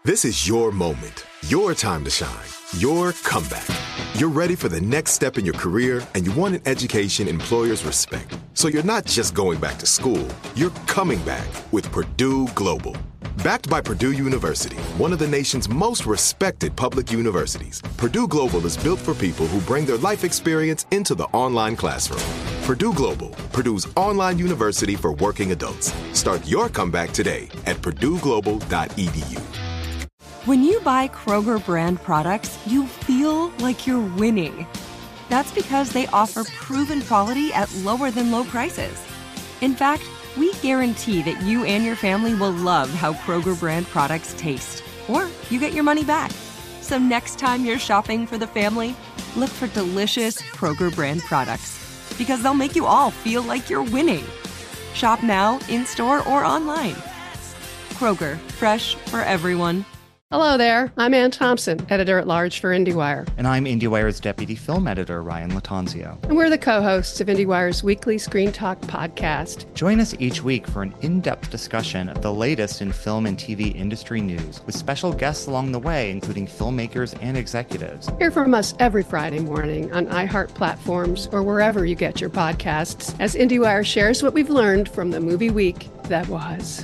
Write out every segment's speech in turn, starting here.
This is your moment, your time to shine, your comeback. You're ready for the next step in your career, and you want an education employers respect. So you're not just going back to school, you're coming back with Purdue Global. Backed by Purdue University, one of the nation's most respected public universities, Purdue Global is built for people who bring their life experience into the online classroom. Purdue Global, Purdue's online university for working adults. Start your comeback today at purdueglobal.edu. When you buy Kroger brand products, you feel like you're winning. That's because they offer proven quality at lower than low prices. In fact, we guarantee that you and your family will love how Kroger brand products taste, or you get your money back. So next time you're shopping for the family, look for delicious Kroger brand products, because they'll make you all feel like you're winning. Shop now, in-store, or online. Kroger, fresh for everyone. Hello there. I'm Ann Thompson, editor-at-large for IndieWire. And I'm IndieWire's deputy film editor, Ryan Latanzio. And we're the co-hosts of IndieWire's weekly Screen Talk podcast. Join us each week for an in-depth discussion of the latest in film and TV industry news, with special guests along the way, including filmmakers and executives. Hear from us every Friday morning on iHeart platforms or wherever you get your podcasts, as IndieWire shares what we've learned from the movie week that was.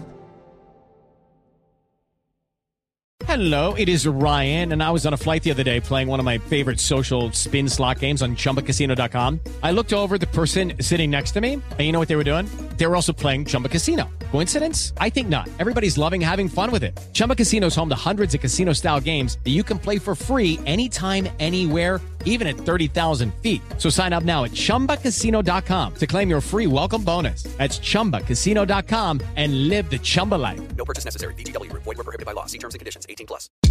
Hello, it is Ryan, and I was on a flight the other day playing one of my favorite social spin slot games on ChumbaCasino.com. I looked over at the person sitting next to me, and you know what they were doing? They were also playing Chumba Casino. Coincidence? I think not. Everybody's loving having fun with it. Chumba Casino is home to hundreds of casino-style games that you can play for free anytime, anywhere, even at 30,000 feet. So sign up now at ChumbaCasino.com to claim your free welcome bonus. That's ChumbaCasino.com and live the Chumba life. No purchase necessary. VGW. Void where prohibited by law. See terms and conditions. 18+.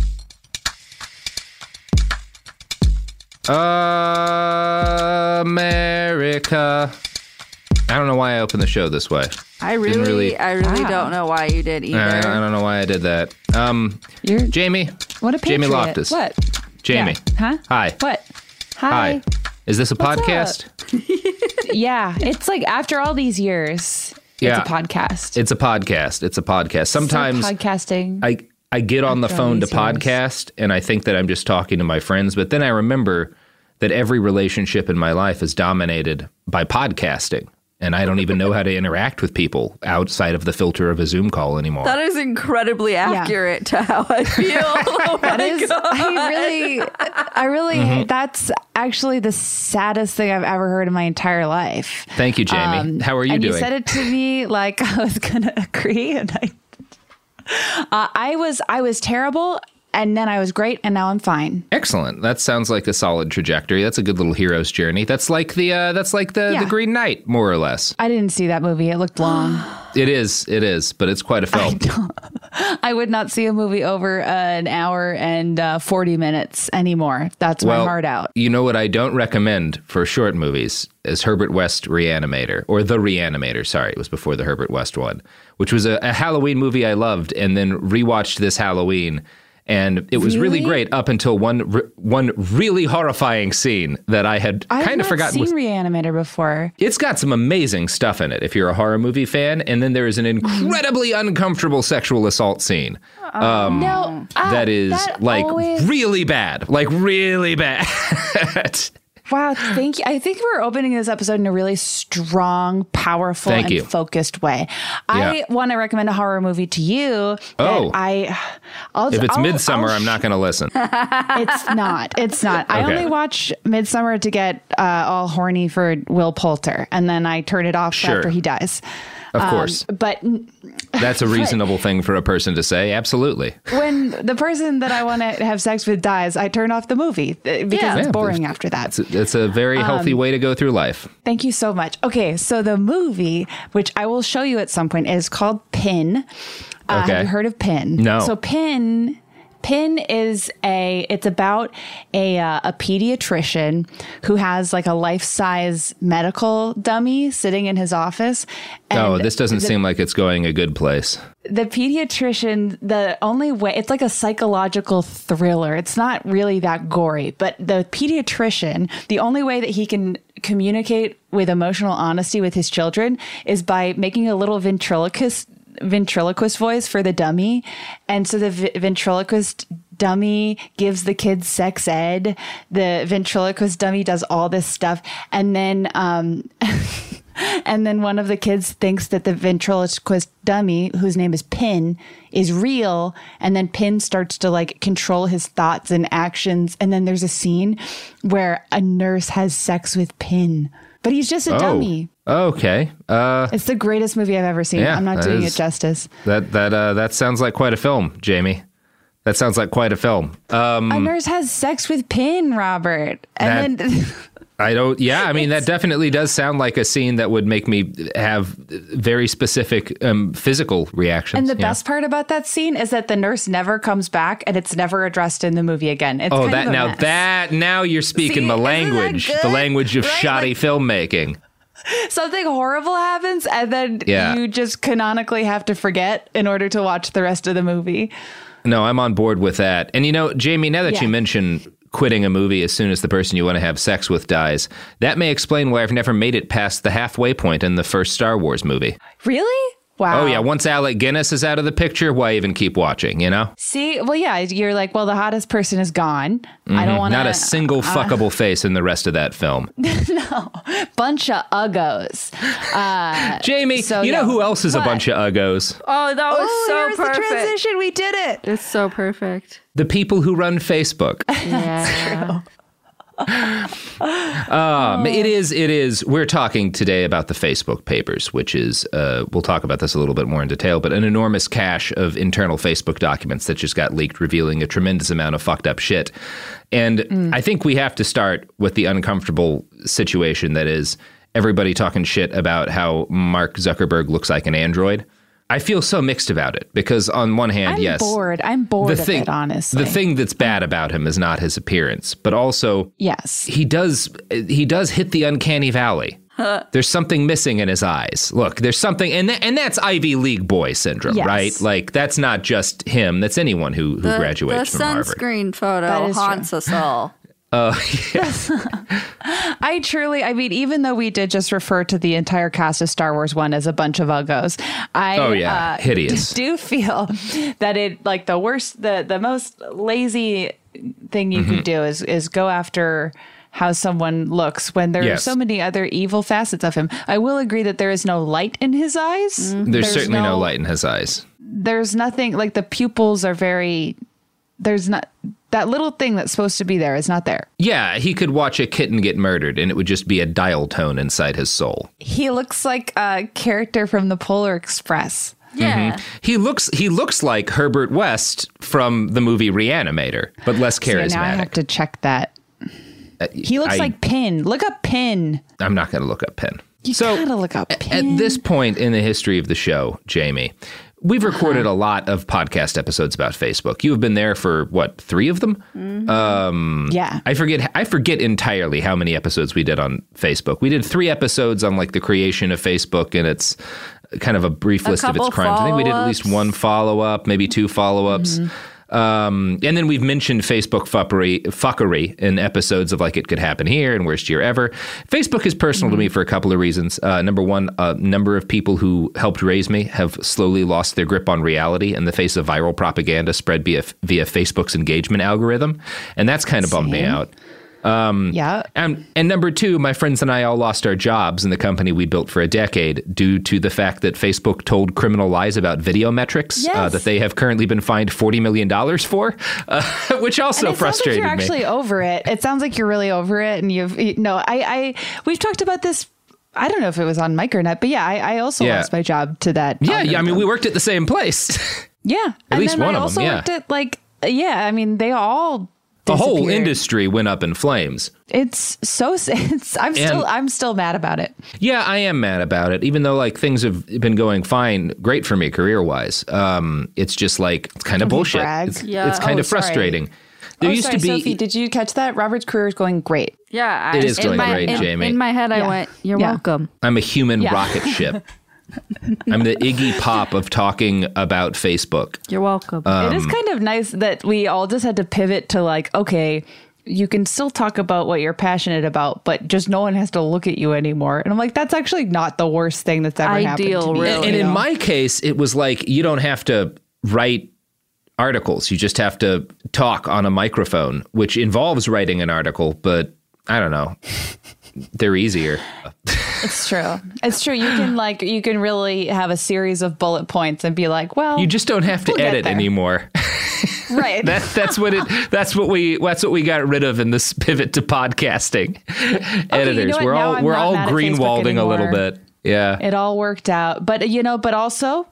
America. I don't know why I opened the show this way. I really don't know why you did either. I don't know why I did that. Jamie. What a patriot. Jamie Loftus. What? Jamie. Yeah. Huh? Hi. What? Hi. Is this a podcast? Yeah. It's like after all these years, Yeah. it's a podcast. It's a podcast. It's a podcast. Sometimes podcasting. I get on the After all phone to these years. podcast and I think that I'm just talking to my friends, but then I remember that every relationship in my life is dominated by podcasting. And I don't even know how to interact with people outside of the filter of a Zoom call anymore. That is incredibly accurate to how I feel. Oh That is, I really, that's actually the saddest thing I've ever heard in my entire life. Thank you, Jamie. How are you doing? You said it to me like I was going to agree, and I was terrible. And then I was great, and now I'm fine. Excellent. That sounds like a solid trajectory. That's a good little hero's journey. That's like the Green Knight, more or less. I didn't see that movie. It looked long. It is, but it's quite a film. I would not see a movie over an hour and 40 minutes anymore. That's my heart out. You know what I don't recommend for short movies is Herbert West Reanimator, or The Reanimator. Sorry, it was before the Herbert West one, which was a Halloween movie I loved, and then rewatched this Halloween. And it was really great up until one really horrifying scene that I had kind of forgotten. I've seen Reanimator before. It's got some amazing stuff in it if you're a horror movie fan. And then there is an incredibly uncomfortable sexual assault scene. That is really bad. Like really bad. Wow, thank you. I think we're opening this episode in a really strong, powerful, focused way. I want to recommend a horror movie to you. If it's Midsommar, I'm not going to listen. It's not. Okay. I only watch Midsommar to get all horny for Will Poulter, and then I turn it off after he dies. Of course. But that's a reasonable thing for a person to say. Absolutely. When the person that I want to have sex with dies, I turn off the movie because it's boring after that. It's a very healthy way to go through life. Thank you so much. Okay, so the movie, which I will show you at some point, is called Pin. Have you heard of Pin? No. So Pin is it's about a pediatrician who has like a life-size medical dummy sitting in his office. And this doesn't seem like it's going a good place. The pediatrician, the only way, it's like a psychological thriller. It's not really that gory, but the pediatrician, the only way that he can communicate with emotional honesty with his children is by making a little ventriloquist ventriloquist voice for the dummy. And so the ventriloquist dummy gives the kids sex ed. The ventriloquist dummy does all this stuff. And then and then one of the kids thinks that the ventriloquist dummy, whose name is Pin, is real. And then Pin starts to like control his thoughts and actions. And then there's a scene where a nurse has sex with Pin, but he's just a dummy. Okay. It's the greatest movie I've ever seen. Yeah, I'm not doing it justice. That sounds like quite a film, Jamie. That sounds like quite a film. A nurse has sex with Pin, Robert. And then that definitely does sound like a scene that would make me have very specific physical reactions. And the best part about that scene is that the nurse never comes back and it's never addressed in the movie again. It's now you're speaking the language of shoddy filmmaking. Something horrible happens and then you just canonically have to forget in order to watch the rest of the movie. No, I'm on board with that. And Jamie, now that you mention quitting a movie as soon as the person you want to have sex with dies, that may explain why I've never made it past the halfway point in the first Star Wars movie. Really? Wow. Oh, yeah. Once Alec Guinness is out of the picture, why even keep watching, See, well, yeah, you're like, well, the hottest person is gone. I don't want to... Not a single fuckable face in the rest of that film. No. Bunch of uggos. Jamie, know wwho else is a bunch of uggos? Oh, that was so perfect. The transition. We did it. It's so perfect. The people who run Facebook. Yeah. That's true. It is. We're talking today about the Facebook papers, which is, we'll talk about this a little bit more in detail, but an enormous cache of internal Facebook documents that just got leaked, revealing a tremendous amount of fucked up shit. And I think we have to start with the uncomfortable situation that is everybody talking shit about how Mark Zuckerberg looks like an android. I feel so mixed about it because on one hand, I'm bored of it, honestly. The thing that's bad about him is not his appearance, but also he does hit the uncanny valley. There's something missing in his eyes. Look, there's something, and that's Ivy League boy syndrome, right? Like that's not just him. That's anyone who graduates from Harvard. The sunscreen photo haunts us all. Yes. Even though we did just refer to the entire cast of Star Wars 1 as a bunch of uggos, hideous. Do feel that it, like, the most lazy thing you could do is go after how someone looks when there are so many other evil facets of him. I will agree that there is no light in his eyes. There's certainly no light in his eyes. There's nothing, like, the pupils are there's not... That little thing that's supposed to be there is not there. Yeah, he could watch a kitten get murdered and it would just be a dial tone inside his soul. He looks like a character from the Polar Express. Yeah. He looks like Herbert West from the movie Reanimator, but less charismatic. Now I have to check that. He looks like Pin. Look up Pin. I'm not going to look up Pin. You gotta look up Pin. At this point in the history of the show, Jamie, we've recorded a lot of podcast episodes about Facebook. You've been there for, 3 of them? Yeah. I forget entirely how many episodes we did on Facebook. We did 3 episodes on like the creation of Facebook and its kind of a brief list of its crimes. I think we did at least 1 follow-up, maybe 2 follow-ups. And then we've mentioned Facebook fuckery in episodes of like It Could Happen Here and Worst Year Ever. Facebook is personal to me for a couple of reasons. Number one, a number of people who helped raise me have slowly lost their grip on reality in the face of viral propaganda spread via Facebook's engagement algorithm. And that's kind of bummed me out. And number 2, my friends and I all lost our jobs in the company we built for a decade due to the fact that Facebook told criminal lies about video metrics that they have currently been fined $40 million for, which also frustrated me. It sounds like you're actually over it. It sounds like you're really over it. And we've talked about this. I don't know if it was on Mike or not, but I also lost my job to that. Yeah. I mean, we worked at the same place. Yeah. At least one of them. Yeah. Worked at they all. The whole industry went up in flames. I'm still mad about it. Yeah, I am mad about it. Even though like things have been going fine, great for me career wise. It's just like it's kind of bullshit. It's kind of frustrating. There used to be. Sophie, did you catch that? Robert's career is going great. Yeah, it is going great, Jamie. In my head, I went, "You're welcome." I'm a human rocket ship. I'm the Iggy Pop of talking about Facebook. You're welcome. It is kind of nice that we all just had to pivot to like, okay, you can still talk about what you're passionate about, but just no one has to look at you anymore. And I'm like, that's actually not the worst thing that's ever happened to me. Really. And in my case, it was like, you don't have to write articles. You just have to talk on a microphone, which involves writing an article, but I don't know. They're easier. It's true. It's true. You can really have a series of bullet points and be like, well, you just don't have to edit anymore. Right. That's what we got rid of in this pivot to podcasting. Editors. You know We're all greenwalding a little bit. Yeah. It all worked out. But also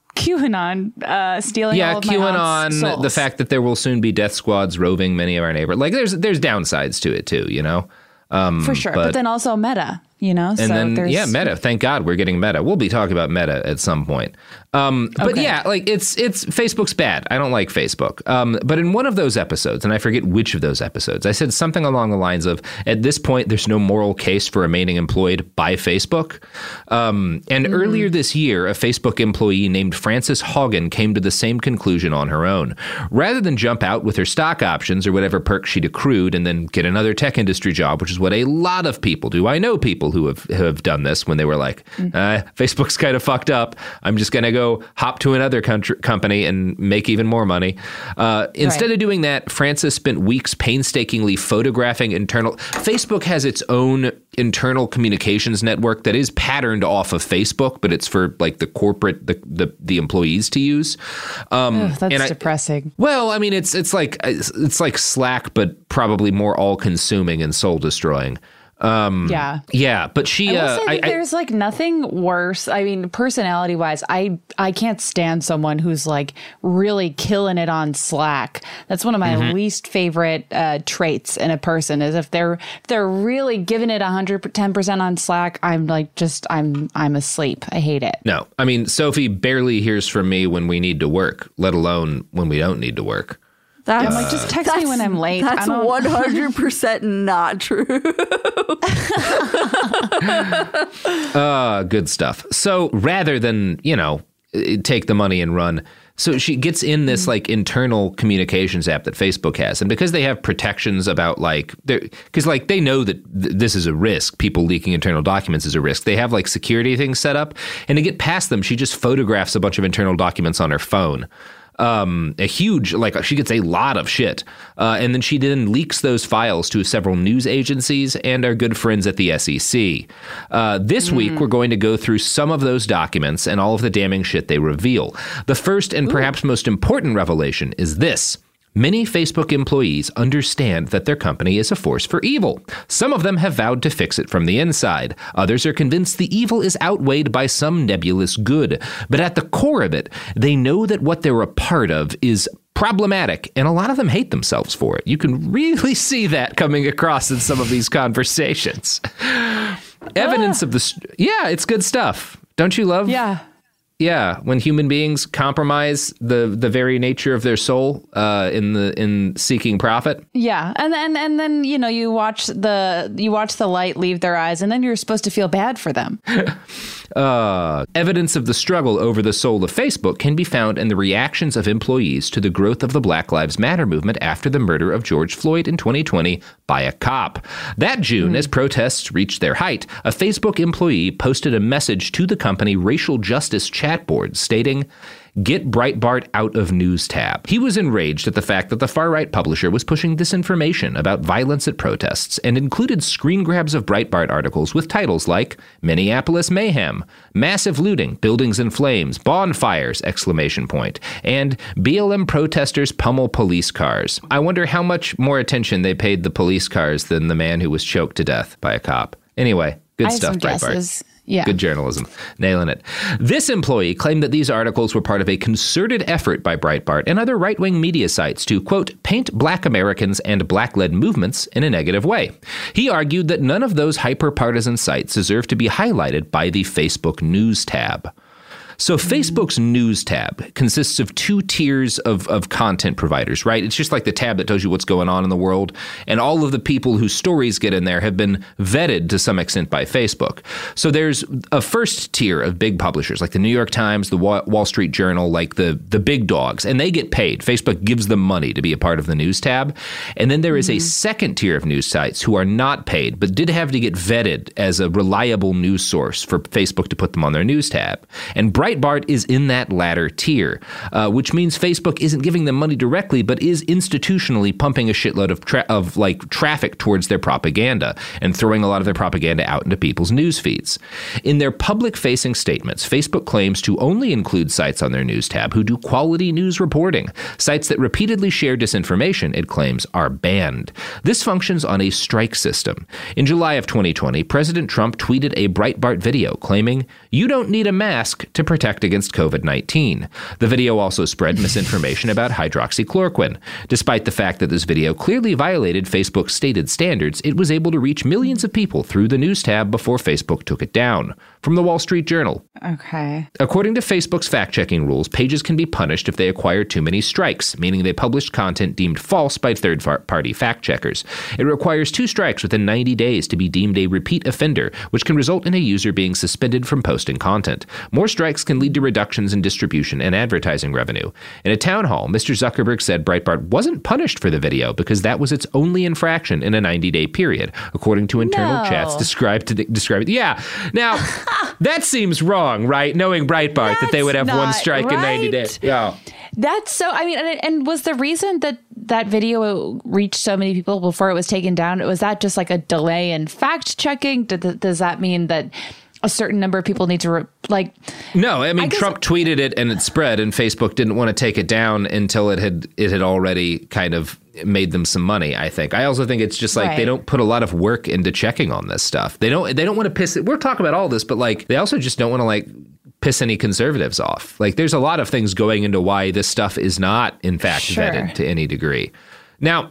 QAnon stealing all of my aunt's souls. The fact that there will soon be death squads roving many of our neighbors. Like there's downsides to it too, you know. For sure. But then also Meta, you know. And Meta. Thank God we're getting Meta. We'll be talking about Meta at some point. But yeah, like it's Facebook's bad. I don't like Facebook. But in one of those episodes, and I forget which of those episodes, I said something along the lines of, at this point, there's no moral case for remaining employed by Facebook. Earlier this year, a Facebook employee named Frances Haugen came to the same conclusion on her own. Rather than jump out with her stock options or whatever perks she'd accrued and then get another tech industry job, which is what a lot of people do. I know people who have done this when they were like, Facebook's kind of fucked up. I'm just going to go hop to another company and make even more money. Instead of doing that, Frances spent weeks painstakingly photographing Facebook has its own internal communications network that is patterned off of Facebook, but it's for like the corporate, the employees to use. That's depressing. Well, I mean, it's like Slack, but probably more all-consuming and soul-destroying. Yeah, but she. I will say that there's like nothing worse. I mean, personality wise, I can't stand someone who's like really killing it on Slack. That's one of my least favorite traits in a person, is if they're really giving it 110% on Slack. I'm like, I'm asleep. I hate it. No, I mean, Sophie barely hears from me when we need to work, let alone when we don't need to work. I'm like, just text me when I'm late. That's 100% not true. Good stuff. So rather than, take the money and run, so she gets in this like internal communications app that Facebook has. And because they have protections about because they know that this is a risk, people leaking internal documents is a risk. They have like security things set up. And to get past them, she just photographs a bunch of internal documents on her phone. A huge, she gets a lot of shit. And then she leaks those files to several news agencies and our good friends at the SEC. This week, we're going to go through some of those documents and all of the damning shit they reveal. The first and perhaps most important revelation is this. Many Facebook employees understand that their company is a force for evil. Some of them have vowed to fix it from the inside. Others are convinced the evil is outweighed by some nebulous good. But at the core of it, they know that what they're a part of is problematic, and a lot of them hate themselves for it. You can really see that coming across in some of these conversations. Evidence of this. Yeah, it's good stuff. Don't you love? Yeah, when human beings compromise the very nature of their soul in seeking profit. Yeah, and then you watch the light leave their eyes, and then you're supposed to feel bad for them. Evidence of the struggle over the soul of Facebook can be found in the reactions of employees to the growth of the Black Lives Matter movement after the murder of George Floyd in 2020 by a cop. That June, as protests reached their height, a Facebook employee posted a message to the company racial justice chat board stating, "Get Breitbart out of news tab." He was enraged at the fact that the far-right publisher was pushing disinformation about violence at protests and included screen grabs of Breitbart articles with titles like Minneapolis Mayhem, Massive Looting, Buildings in Flames, Bonfires, ! And BLM protesters pummel police cars. I wonder how much more attention they paid the police cars than the man who was choked to death by a cop. Anyway, good stuff, Breitbart. Yeah. Good journalism. Nailing it. This employee claimed that these articles were part of a concerted effort by Breitbart and other right-wing media sites to, quote, paint Black Americans and Black-led movements in a negative way. He argued that none of those hyper-partisan sites deserve to be highlighted by the Facebook News tab. So Facebook's News tab consists of 2 tiers of content providers, right? It's just like the tab that tells you what's going on in the world. And all of the people whose stories get in there have been vetted to some extent by Facebook. So there's a first tier of big publishers like the New York Times, the Wall Street Journal, like the big dogs, and they get paid. Facebook gives them money to be a part of the News tab. And then there is a second tier of news sites who are not paid, but did have to get vetted as a reliable news source for Facebook to put them on their News tab. And Breitbart is in that latter tier, which means Facebook isn't giving them money directly, but is institutionally pumping a shitload of traffic towards their propaganda and throwing a lot of their propaganda out into people's news feeds. In their public-facing statements, Facebook claims to only include sites on their News tab who do quality news reporting. Sites that repeatedly share disinformation, it claims, are banned. This functions on a strike system. In July of 2020, President Trump tweeted a Breitbart video claiming, "You don't need a mask to protect against COVID-19. The video also spread misinformation about hydroxychloroquine. Despite the fact that this video clearly violated Facebook's stated standards, it was able to reach millions of people through the News tab before Facebook took it down." From the Wall Street Journal. Okay. According to Facebook's fact-checking rules, pages can be punished if they acquire too many strikes, meaning they published content deemed false by third-party fact-checkers. It requires 2 strikes within 90 days to be deemed a repeat offender, which can result in a user being suspended from posting content. More strikes can lead to reductions in distribution and advertising revenue. In a town hall, Mr. Zuckerberg said Breitbart wasn't punished for the video because that was its only infraction in a 90-day period, according to internal chats described it. Yeah. Now, that seems wrong, right? Knowing Breitbart that they would have 1 strike in 90 days. Yeah. That's so, I mean, and was the reason that video reached so many people before it was taken down, was that just like a delay in fact checking? Does that mean that a certain number of people need to No, I mean, Trump tweeted it and it spread, and Facebook didn't want to take it down until it had already kind of made them some money, I think. I also think it's just like they don't put a lot of work into checking on this stuff. They don't want to piss it. We're talking about all this, but like they also just don't want to piss any conservatives off. Like there's a lot of things going into why this stuff is not in fact vetted to any degree. Now,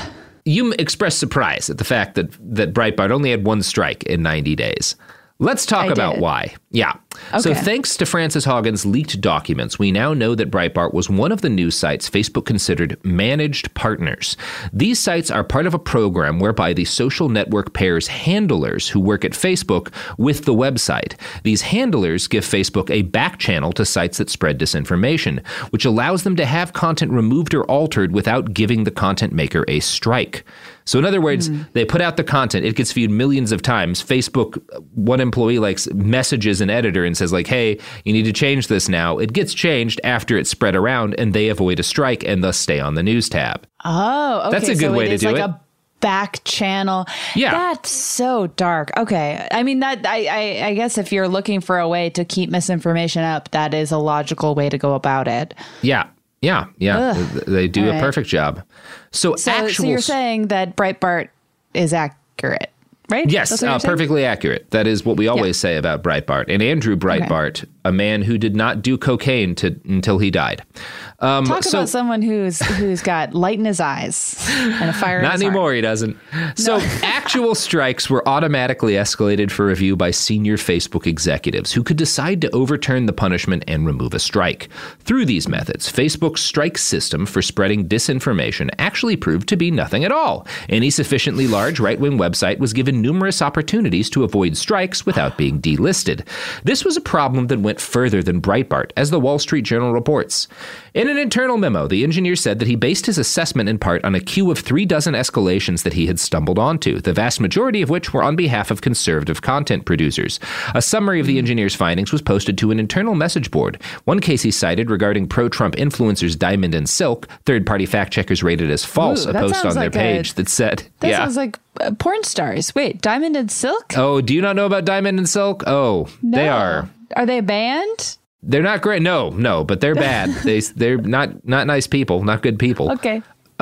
you expressed surprise at the fact that Breitbart only had 1 strike in 90 days. Let's talk about why. Yeah. Okay. So thanks to Frances Haugen's leaked documents, we now know that Breitbart was one of the news sites Facebook considered managed partners. These sites are part of a program whereby the social network pairs handlers who work at Facebook with the website. These handlers give Facebook a back channel to sites that spread disinformation, which allows them to have content removed or altered without giving the content maker a strike. So in other words, they put out the content, it gets viewed millions of times. Facebook, one employee messages an editor and says hey, you need to change this now. It gets changed after it's spread around and they avoid a strike and thus stay on the News tab. Oh, okay. That's a good way to do it. A back channel. Yeah. That's so dark. Okay. I mean, that I guess if you're looking for a way to keep misinformation up, that is a logical way to go about it. Yeah. Yeah. They do a perfect job. So you're saying that Breitbart is accurate, right? Yes, perfectly accurate. That is what we always say about Breitbart. And Andrew Breitbart, a man who did not do cocaine until he died. Talk about someone who's got light in his eyes and a fire in his heart. Not anymore, he doesn't. So actual strikes were automatically escalated for review by senior Facebook executives who could decide to overturn the punishment and remove a strike. Through these methods, Facebook's strike system for spreading disinformation actually proved to be nothing at all. Any sufficiently large right-wing website was given numerous opportunities to avoid strikes without being delisted. This was a problem that went further than Breitbart, as the Wall Street Journal reports. In an internal memo, the engineer said that he based his assessment in part on a queue of 36 escalations that he had stumbled onto, the vast majority of which were on behalf of conservative content producers. A summary of the engineer's findings was posted to an internal message board. One case he cited regarding pro-Trump influencers Diamond and Silk, third-party fact-checkers rated as false, a post on their page that said... That sounds like porn stars. Wait, Diamond and Silk? Oh, do you not know about Diamond and Silk? Oh, no. They are... Are they a band? They're not great. No, but they're bad. They're not nice people, not good people. Okay.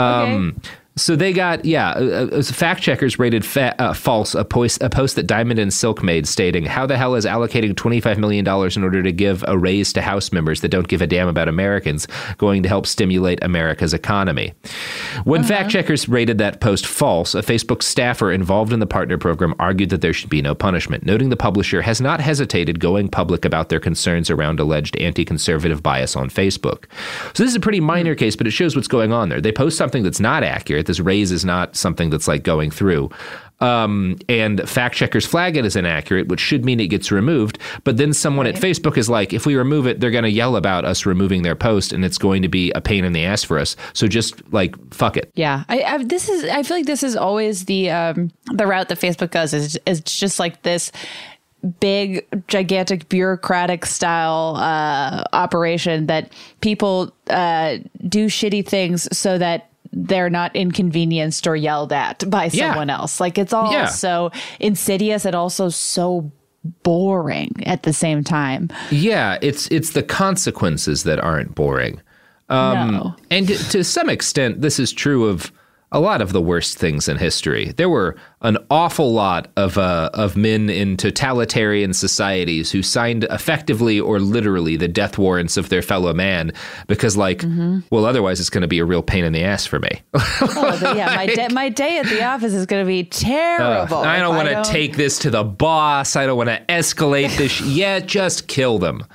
So they got, fact checkers rated false a post that Diamond and Silk made stating, how the hell is allocating $25 million in order to give a raise to House members that don't give a damn about Americans going to help stimulate America's economy? When fact-checkers rated that post false, a Facebook staffer involved in the partner program argued that there should be no punishment, noting the publisher has not hesitated going public about their concerns around alleged anti-conservative bias on Facebook. So this is a pretty minor case, but it shows what's going on there. They post something that's not accurate. This raise is not something that's like going through. And fact-checkers flag it as inaccurate, which should mean it gets removed. But then someone at Facebook is like, if we remove it, they're going to yell about us removing their post, and it's going to be a pain in the ass for us. So just like, fuck it. Yeah, I feel like this is always the route that Facebook goes. Is just like this big, gigantic, bureaucratic style operation that people do shitty things so that they're not inconvenienced or yelled at by someone else. Like, it's all so insidious and also so boring at the same time. Yeah, it's the consequences that aren't boring. No. And to some extent, this is true of a lot of the worst things in history. There were an awful lot of men in totalitarian societies who signed effectively or literally the death warrants of their fellow man because, well, otherwise it's going to be a real pain in the ass for me. My day at the office is going to be terrible. I don't want to take this to the boss. I don't want to escalate this. Just kill them.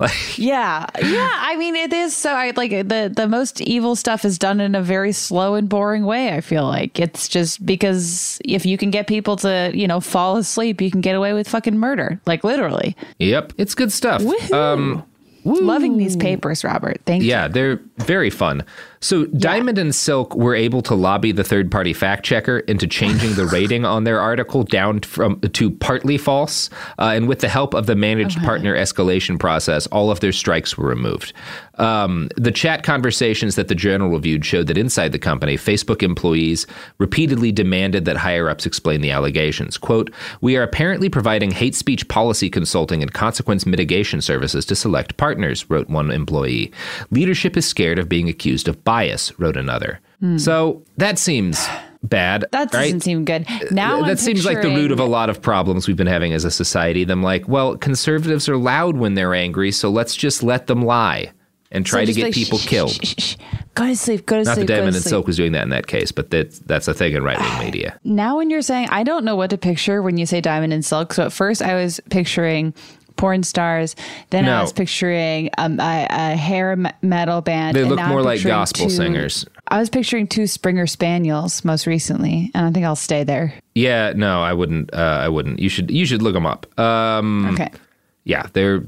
I mean, it is so. The most evil stuff is done in a very slow and boring way. I feel like it's just because if you can get people to fall asleep, you can get away with fucking murder, like literally. Yep, it's good stuff. Loving these papers, Robert. Thank you. Yeah, they're very fun. So Diamond and Silk were able to lobby the third-party fact-checker into changing the rating on their article down to partly false. And with the help of the managed partner escalation process, all of their strikes were removed. The chat conversations that the Journal reviewed showed that inside the company, Facebook employees repeatedly demanded that higher-ups explain the allegations. Quote, "We are apparently providing hate speech policy consulting and consequence mitigation services to select partners," wrote one employee. "Leadership is scared of being accused of bias," wrote another. So that seems bad. That doesn't seem good. Now that seems like the root of a lot of problems we've been having as a society. Them like, well, conservatives are loud when they're angry, so let's just let them lie and try to get people killed. Go to sleep. Go to sleep. Not that Diamond and Silk was doing that in that case, but that's a thing in right-wing media. Now when you're saying, I don't know what to picture when you say Diamond and Silk. So at first I was picturing porn stars. Then I was picturing a hair metal band. They look more like gospel singers. I was picturing 2 Springer Spaniels most recently, and I think I'll stay there. Yeah, no, I wouldn't. You should look them up. Okay. Yeah, they're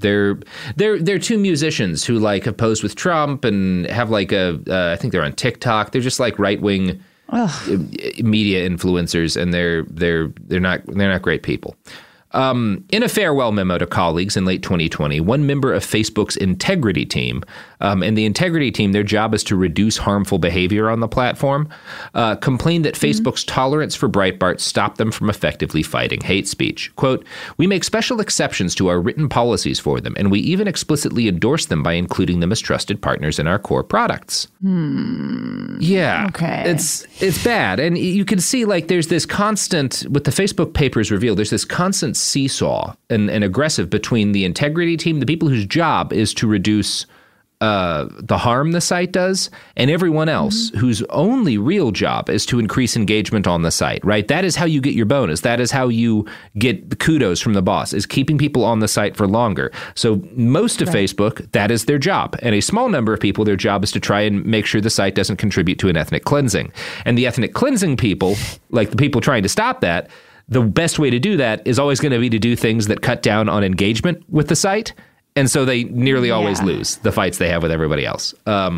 2 musicians who have posed with Trump and have I think they're on TikTok. They're just like right-wing media influencers, and they're not great people. In a farewell memo to colleagues in late 2020, one member of Facebook's integrity team, and the integrity team, their job is to reduce harmful behavior on the platform, complained that Facebook's tolerance for Breitbart stopped them from effectively fighting hate speech. Quote, "We make special exceptions to our written policies for them, and we even explicitly endorse them by including them as trusted partners in our core products." Yeah. Okay. It's bad. And you can see there's this constant, with the Facebook papers revealed, there's this constant seesaw and aggressive between the integrity team, the people whose job is to reduce the harm the site does, and everyone else whose only real job is to increase engagement on the site, right? That is how you get your bonus. That is how you get the kudos from the boss, is keeping people on the site for longer. So most of Facebook, that is their job. And a small number of people, their job is to try and make sure the site doesn't contribute to an ethnic cleansing. And the ethnic cleansing people, like the people trying to stop that, the best way to do that is always going to be to do things that cut down on engagement with the site. And so they nearly always lose the fights they have with everybody else.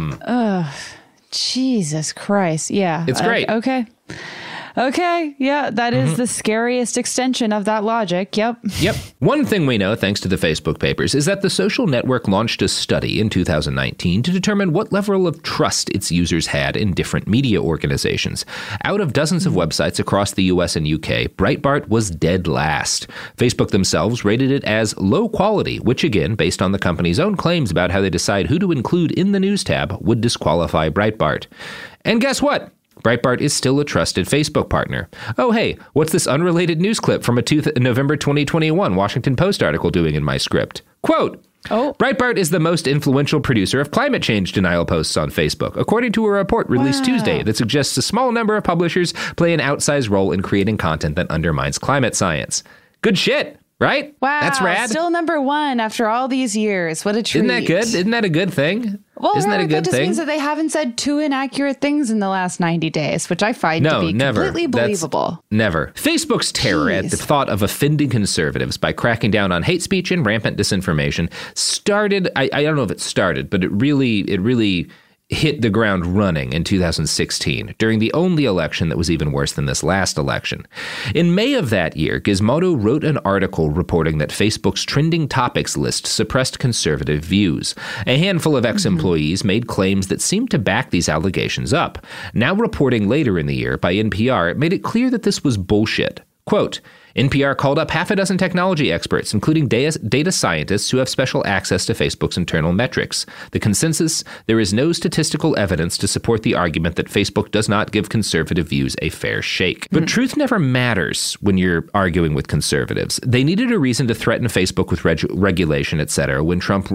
Jesus Christ. Yeah. It's great. Okay. Yeah, that is the scariest extension of that logic. Yep. One thing we know, thanks to the Facebook papers, is that the social network launched a study in 2019 to determine what level of trust its users had in different media organizations. Out of dozens of websites across the US and UK, Breitbart was dead last. Facebook themselves rated it as low quality, which again, based on the company's own claims about how they decide who to include in the news tab, would disqualify Breitbart. And guess what? Breitbart is still a trusted Facebook partner. Oh, hey, what's this unrelated news clip from a November 2021 Washington Post article doing in my script? Quote, Oh. Breitbart is the most influential producer of climate change denial posts on Facebook, according to a report released Tuesday that suggests a small number of publishers play an outsized role in creating content that undermines climate science. Good shit, right? Wow. That's rad. Still number one after all these years. What a treat. Isn't that good? Isn't that a good thing? Well, Isn't that a good just thing? means that they haven't said two inaccurate things in the last 90 days, which I find to be completely believable. Never. Facebook's terror at the thought of offending conservatives by cracking down on hate speech and rampant disinformation started, I don't know if it started, but it really hit the ground running in 2016 during the only election that was even worse than this last election. In May of that year, Gizmodo wrote an article reporting that Facebook's trending topics list suppressed conservative views. A handful of ex-employees made claims that seemed to back these allegations up. Now reporting later in the year by NPR, it made it clear that this was bullshit. Quote, NPR called up half a dozen technology experts, including data scientists who have special access to Facebook's internal metrics. The consensus, there is no statistical evidence to support the argument that Facebook does not give conservative views a fair shake. But truth never matters when you're arguing with conservatives. They needed a reason to threaten Facebook with regulation, etc. When Trump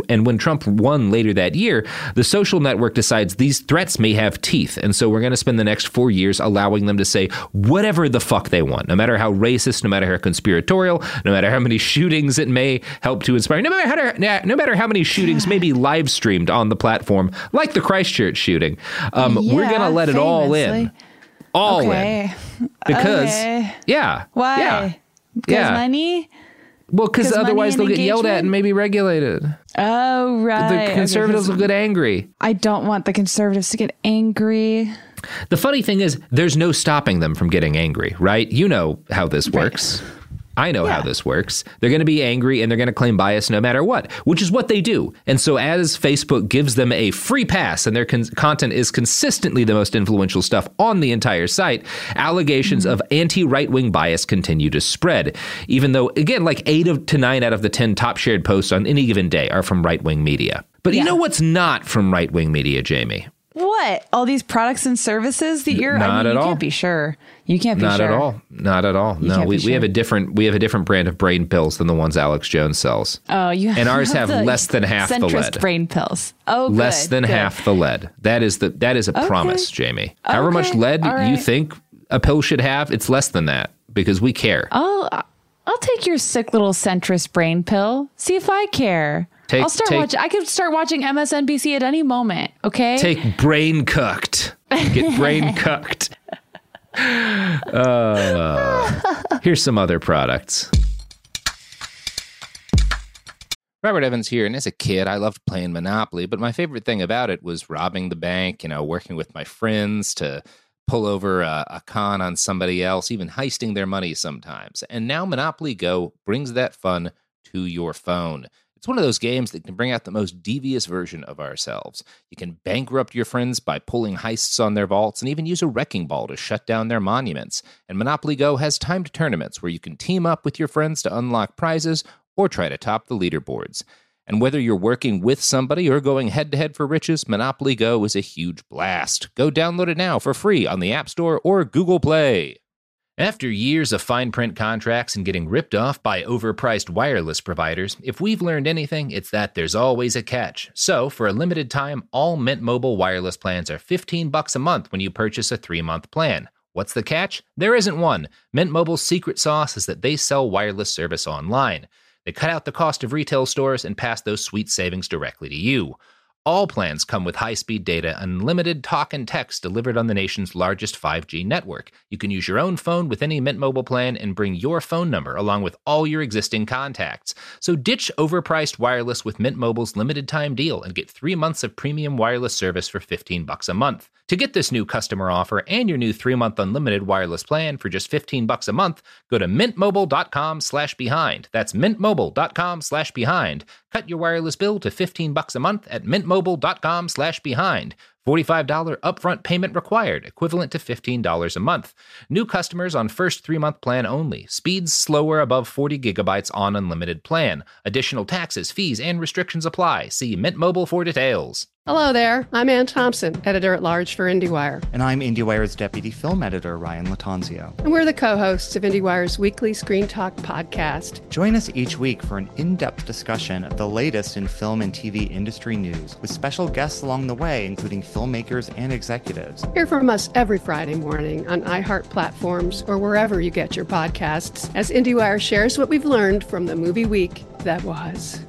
won later that year, the social network decides these threats may have teeth, and so we're going to spend the next 4 years allowing them to say whatever the fuck they want, no matter how racist, no matter how conspiratorial, no matter how many shootings it may help to inspire, no matter how many shootings may be live streamed on the platform, like the Christchurch shooting. We're going to let it all in. All in. Because, Why? Yeah. Because money? Well, because otherwise they'll get yelled at and maybe regulated. Oh, right. The conservatives will get angry. I don't want the conservatives to get angry. The funny thing is, there's no stopping them from getting angry, right? You know how this works. I know how this works. They're going to be angry and they're going to claim bias no matter what, which is what they do. And so as Facebook gives them a free pass and their content is consistently the most influential stuff on the entire site, allegations of anti-right-wing bias continue to spread, even though, again, like 8 to 9 out of the 10 top shared posts on any given day are from right-wing media. But you know what's not from right-wing media, Jamie? What? All these products and services that you're not at all. You can't be sure. You can't be not sure. Not at all. Not at all. No, we have a different brand of brain pills than the ones Alex Jones sells. Oh, and ours have less than half the lead. Brain pills. Oh, good. Less than half the lead. That is a promise, Jamie. However much lead you think a pill should have, it's less than that because we care. I'll take your sick little centrist brain pill. See if I care. I could start watching MSNBC at any moment, okay? Take Brain Cooked. Get Brain Cooked. Here's some other products. Robert Evans here, and as a kid, I loved playing Monopoly, but my favorite thing about it was robbing the bank, working with my friends to pull over a con on somebody else, even heisting their money sometimes. And now Monopoly Go brings that fun to your phone. It's one of those games that can bring out the most devious version of ourselves. You can bankrupt your friends by pulling heists on their vaults and even use a wrecking ball to shut down their monuments. And Monopoly Go has timed tournaments where you can team up with your friends to unlock prizes or try to top the leaderboards. And whether you're working with somebody or going head-to-head for riches, Monopoly Go is a huge blast. Go download it now for free on the App Store or Google Play. After years of fine print contracts and getting ripped off by overpriced wireless providers, if we've learned anything, it's that there's always a catch. So, for a limited time, all Mint Mobile wireless plans are $15 a month when you purchase a 3-month plan. What's the catch? There isn't one. Mint Mobile's secret sauce is that they sell wireless service online. They cut out the cost of retail stores and pass those sweet savings directly to you. All plans come with high-speed data, unlimited talk and text delivered on the nation's largest 5G network. You can use your own phone with any Mint Mobile plan and bring your phone number along with all your existing contacts. So ditch overpriced wireless with Mint Mobile's limited-time deal and get 3 months of premium wireless service for $15 a month. To get this new customer offer and your new 3-month unlimited wireless plan for just $15 a month, go to mintmobile.com/behind. That's mintmobile.com/behind. Cut your wireless bill to $15 a month at mintmobile.com/behind. $45 upfront payment required, equivalent to $15 a month. New customers on first 3-month plan only. Speeds slower above 40 gigabytes on unlimited plan. Additional taxes, fees, and restrictions apply. See Mint Mobile for details. Hello there. I'm Ann Thompson, editor-at-large for IndieWire. And I'm IndieWire's deputy film editor, Ryan Latanzio. And we're the co-hosts of IndieWire's weekly Screen Talk podcast. Join us each week for an in-depth discussion of the latest in film and TV industry news, with special guests along the way, including filmmakers and executives. Hear from us every Friday morning on iHeart platforms or wherever you get your podcasts, as IndieWire shares what we've learned from the movie week that was.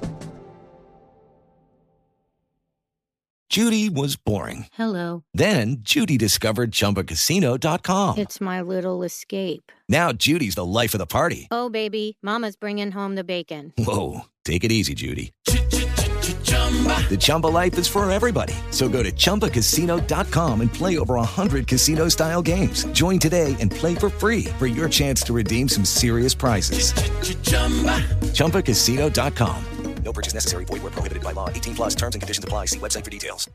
Judy was boring. Hello. Then Judy discovered ChumbaCasino.com. It's my little escape. Now Judy's the life of the party. Oh, baby, mama's bringing home the bacon. Whoa, take it easy, Judy. The Chumba life is for everybody. So go to ChumbaCasino.com and play over 100 casino-style games. Join today and play for free for your chance to redeem some serious prizes. ChumbaCasino.com. No purchase necessary. Void where prohibited by law. 18 plus terms and conditions apply. See website for details.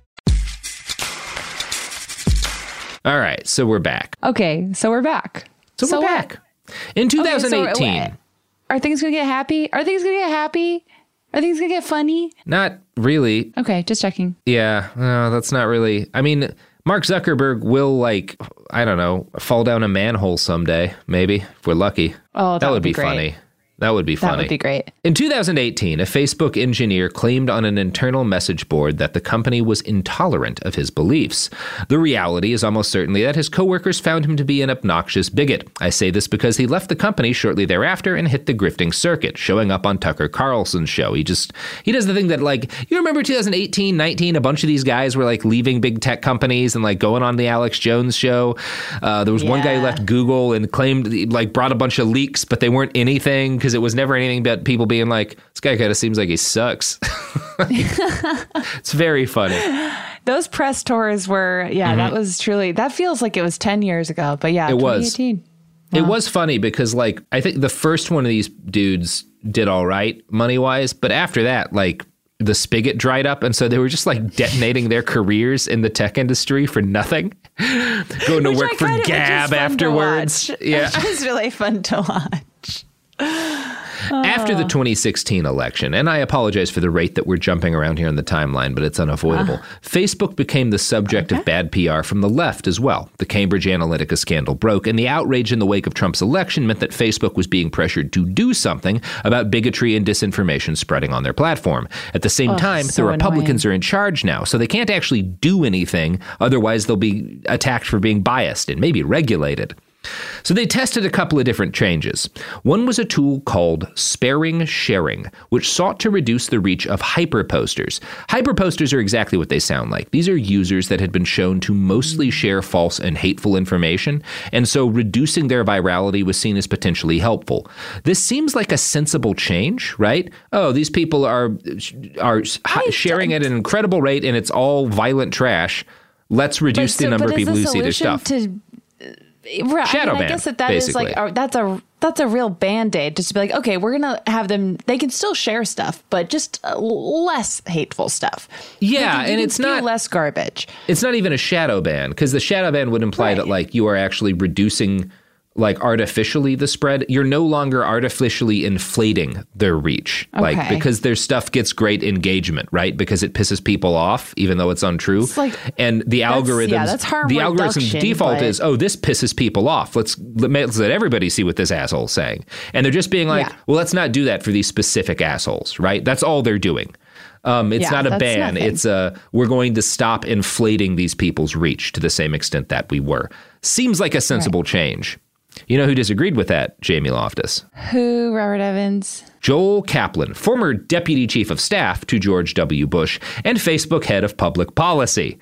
All right, so we're back. Okay, so we're back. So we're back. In 2018. Are things going to get happy? Are things going to get happy? Are things going to get funny? Not really. Okay, just checking. Yeah, no, that's not really. I mean, Mark Zuckerberg will, like, I don't know, fall down a manhole someday, maybe, if we're lucky. Oh, that would be great. Funny. That would be funny. That would be great. In 2018, a Facebook engineer claimed on an internal message board that the company was intolerant of his beliefs. The reality is almost certainly that his coworkers found him to be an obnoxious bigot. I say this because he left the company shortly thereafter and hit the grifting circuit, showing up on Tucker Carlson's show. He does the thing that, like, you remember 2018, 19, a bunch of these guys were like leaving big tech companies and like going on the Alex Jones show. There was one guy who left Google and claimed, like, brought a bunch of leaks, but they weren't anything, because it was never anything but people being like, this guy kind of seems like he sucks. It's very funny. Those press tours were, that was truly, that feels like it was 10 years ago, but yeah, 2018. It was funny because, like, I think the first one of these dudes did all right money-wise, but after that, like, the spigot dried up, and so they were just, like, detonating their careers in the tech industry for nothing. Going to work for Gab afterwards. Yeah. It was really fun to watch. After the 2016 election, and I apologize for the rate that we're jumping around here on the timeline, but it's unavoidable, Facebook became the subject of bad PR from the left as well. The Cambridge Analytica scandal broke, and the outrage in the wake of Trump's election meant that Facebook was being pressured to do something about bigotry and disinformation spreading on their platform. At the same time, the Republicans are in charge now, so they can't actually do anything, otherwise they'll be attacked for being biased and maybe regulated. So they tested a couple of different changes. One was a tool called Sparing Sharing, which sought to reduce the reach of hyperposters. Hyperposters are exactly what they sound like. These are users that had been shown to mostly share false and hateful information, and so reducing their virality was seen as potentially helpful. This seems like a sensible change, right? Oh, these people are sharing at an incredible rate, and it's all violent trash. Let's reduce the number of people who see their stuff. Right. Shadow ban, I guess that basically. is like that's a real Band-Aid, just to be like, okay, we're gonna have them. They can still share stuff, but just less hateful stuff. Yeah, and it's not less garbage. It's not even a shadow ban, because the shadow ban would imply that, like, you are actually reducing, like, artificially the spread. You're no longer artificially inflating their reach, like, because their stuff gets great engagement, right? Because it pisses people off, even though it's untrue. It's like, and the algorithm's default is, oh, this pisses people off. Let's let everybody see what this asshole's saying. And they're just being like, well, let's not do that for these specific assholes, right? That's all they're doing. It's not a ban. Nothing. It's we're going to stop inflating these people's reach to the same extent that we were. Seems like a sensible change. You know who disagreed with that, Jamie Loftus? Who, Robert Evans? Joel Kaplan, former deputy chief of staff to George W. Bush and Facebook head of public policy.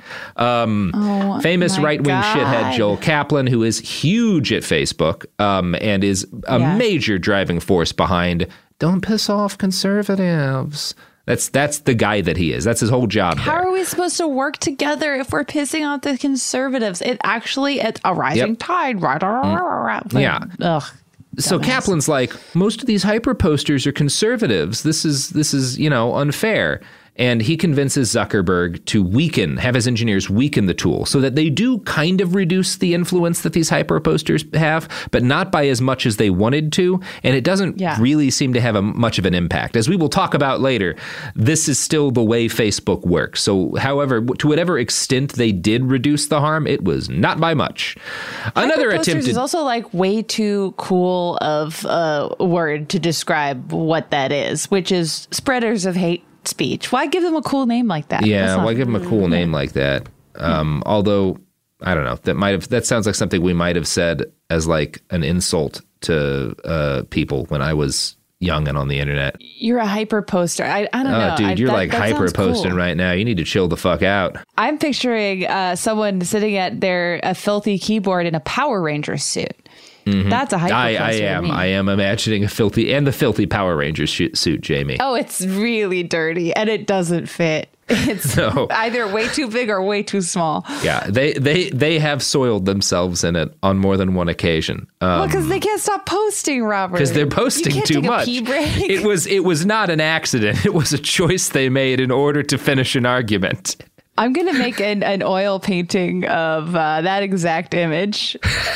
Famous right-wing shithead Joel Kaplan, who is huge at Facebook and is a major driving force behind don't piss off conservatives. That's the guy that he is. That's his whole job. How are we supposed to work together if we're pissing off the conservatives? It's a rising tide. Yeah. Ugh. So Kaplan's like, most of these hyper posters are conservatives. This is unfair. And he convinces Zuckerberg to have his engineers weaken the tool so that they do kind of reduce the influence that these hyperposters have, but not by as much as they wanted to. And it doesn't really seem to have much of an impact. As we will talk about later, this is still the way Facebook works. So, however, to whatever extent they did reduce the harm, it was not by much. Another attempt is also like way too cool of a word to describe what that is, which is spreaders of hate speech. Why give them a cool name like that? Yeah, why give them a cool name like that? Although, I don't know, that sounds like something we might have said as like an insult to people when I was young and on the internet. You're a hyper poster. I don't know. Dude, you're like hyper posting right now. You need to chill the fuck out. I'm picturing someone sitting at a filthy keyboard in a Power Ranger suit. Mm-hmm. That's a hyper poster. I am imagining the filthy Power Rangers suit, Jamie. Oh, it's really dirty and it doesn't fit. It's either way too big or way too small. Yeah, they have soiled themselves in it on more than one occasion. Well, because they can't stop posting, Robert. Because they're posting too much. It was not an accident. It was a choice they made in order to finish an argument. I'm going to make an oil painting of that exact image.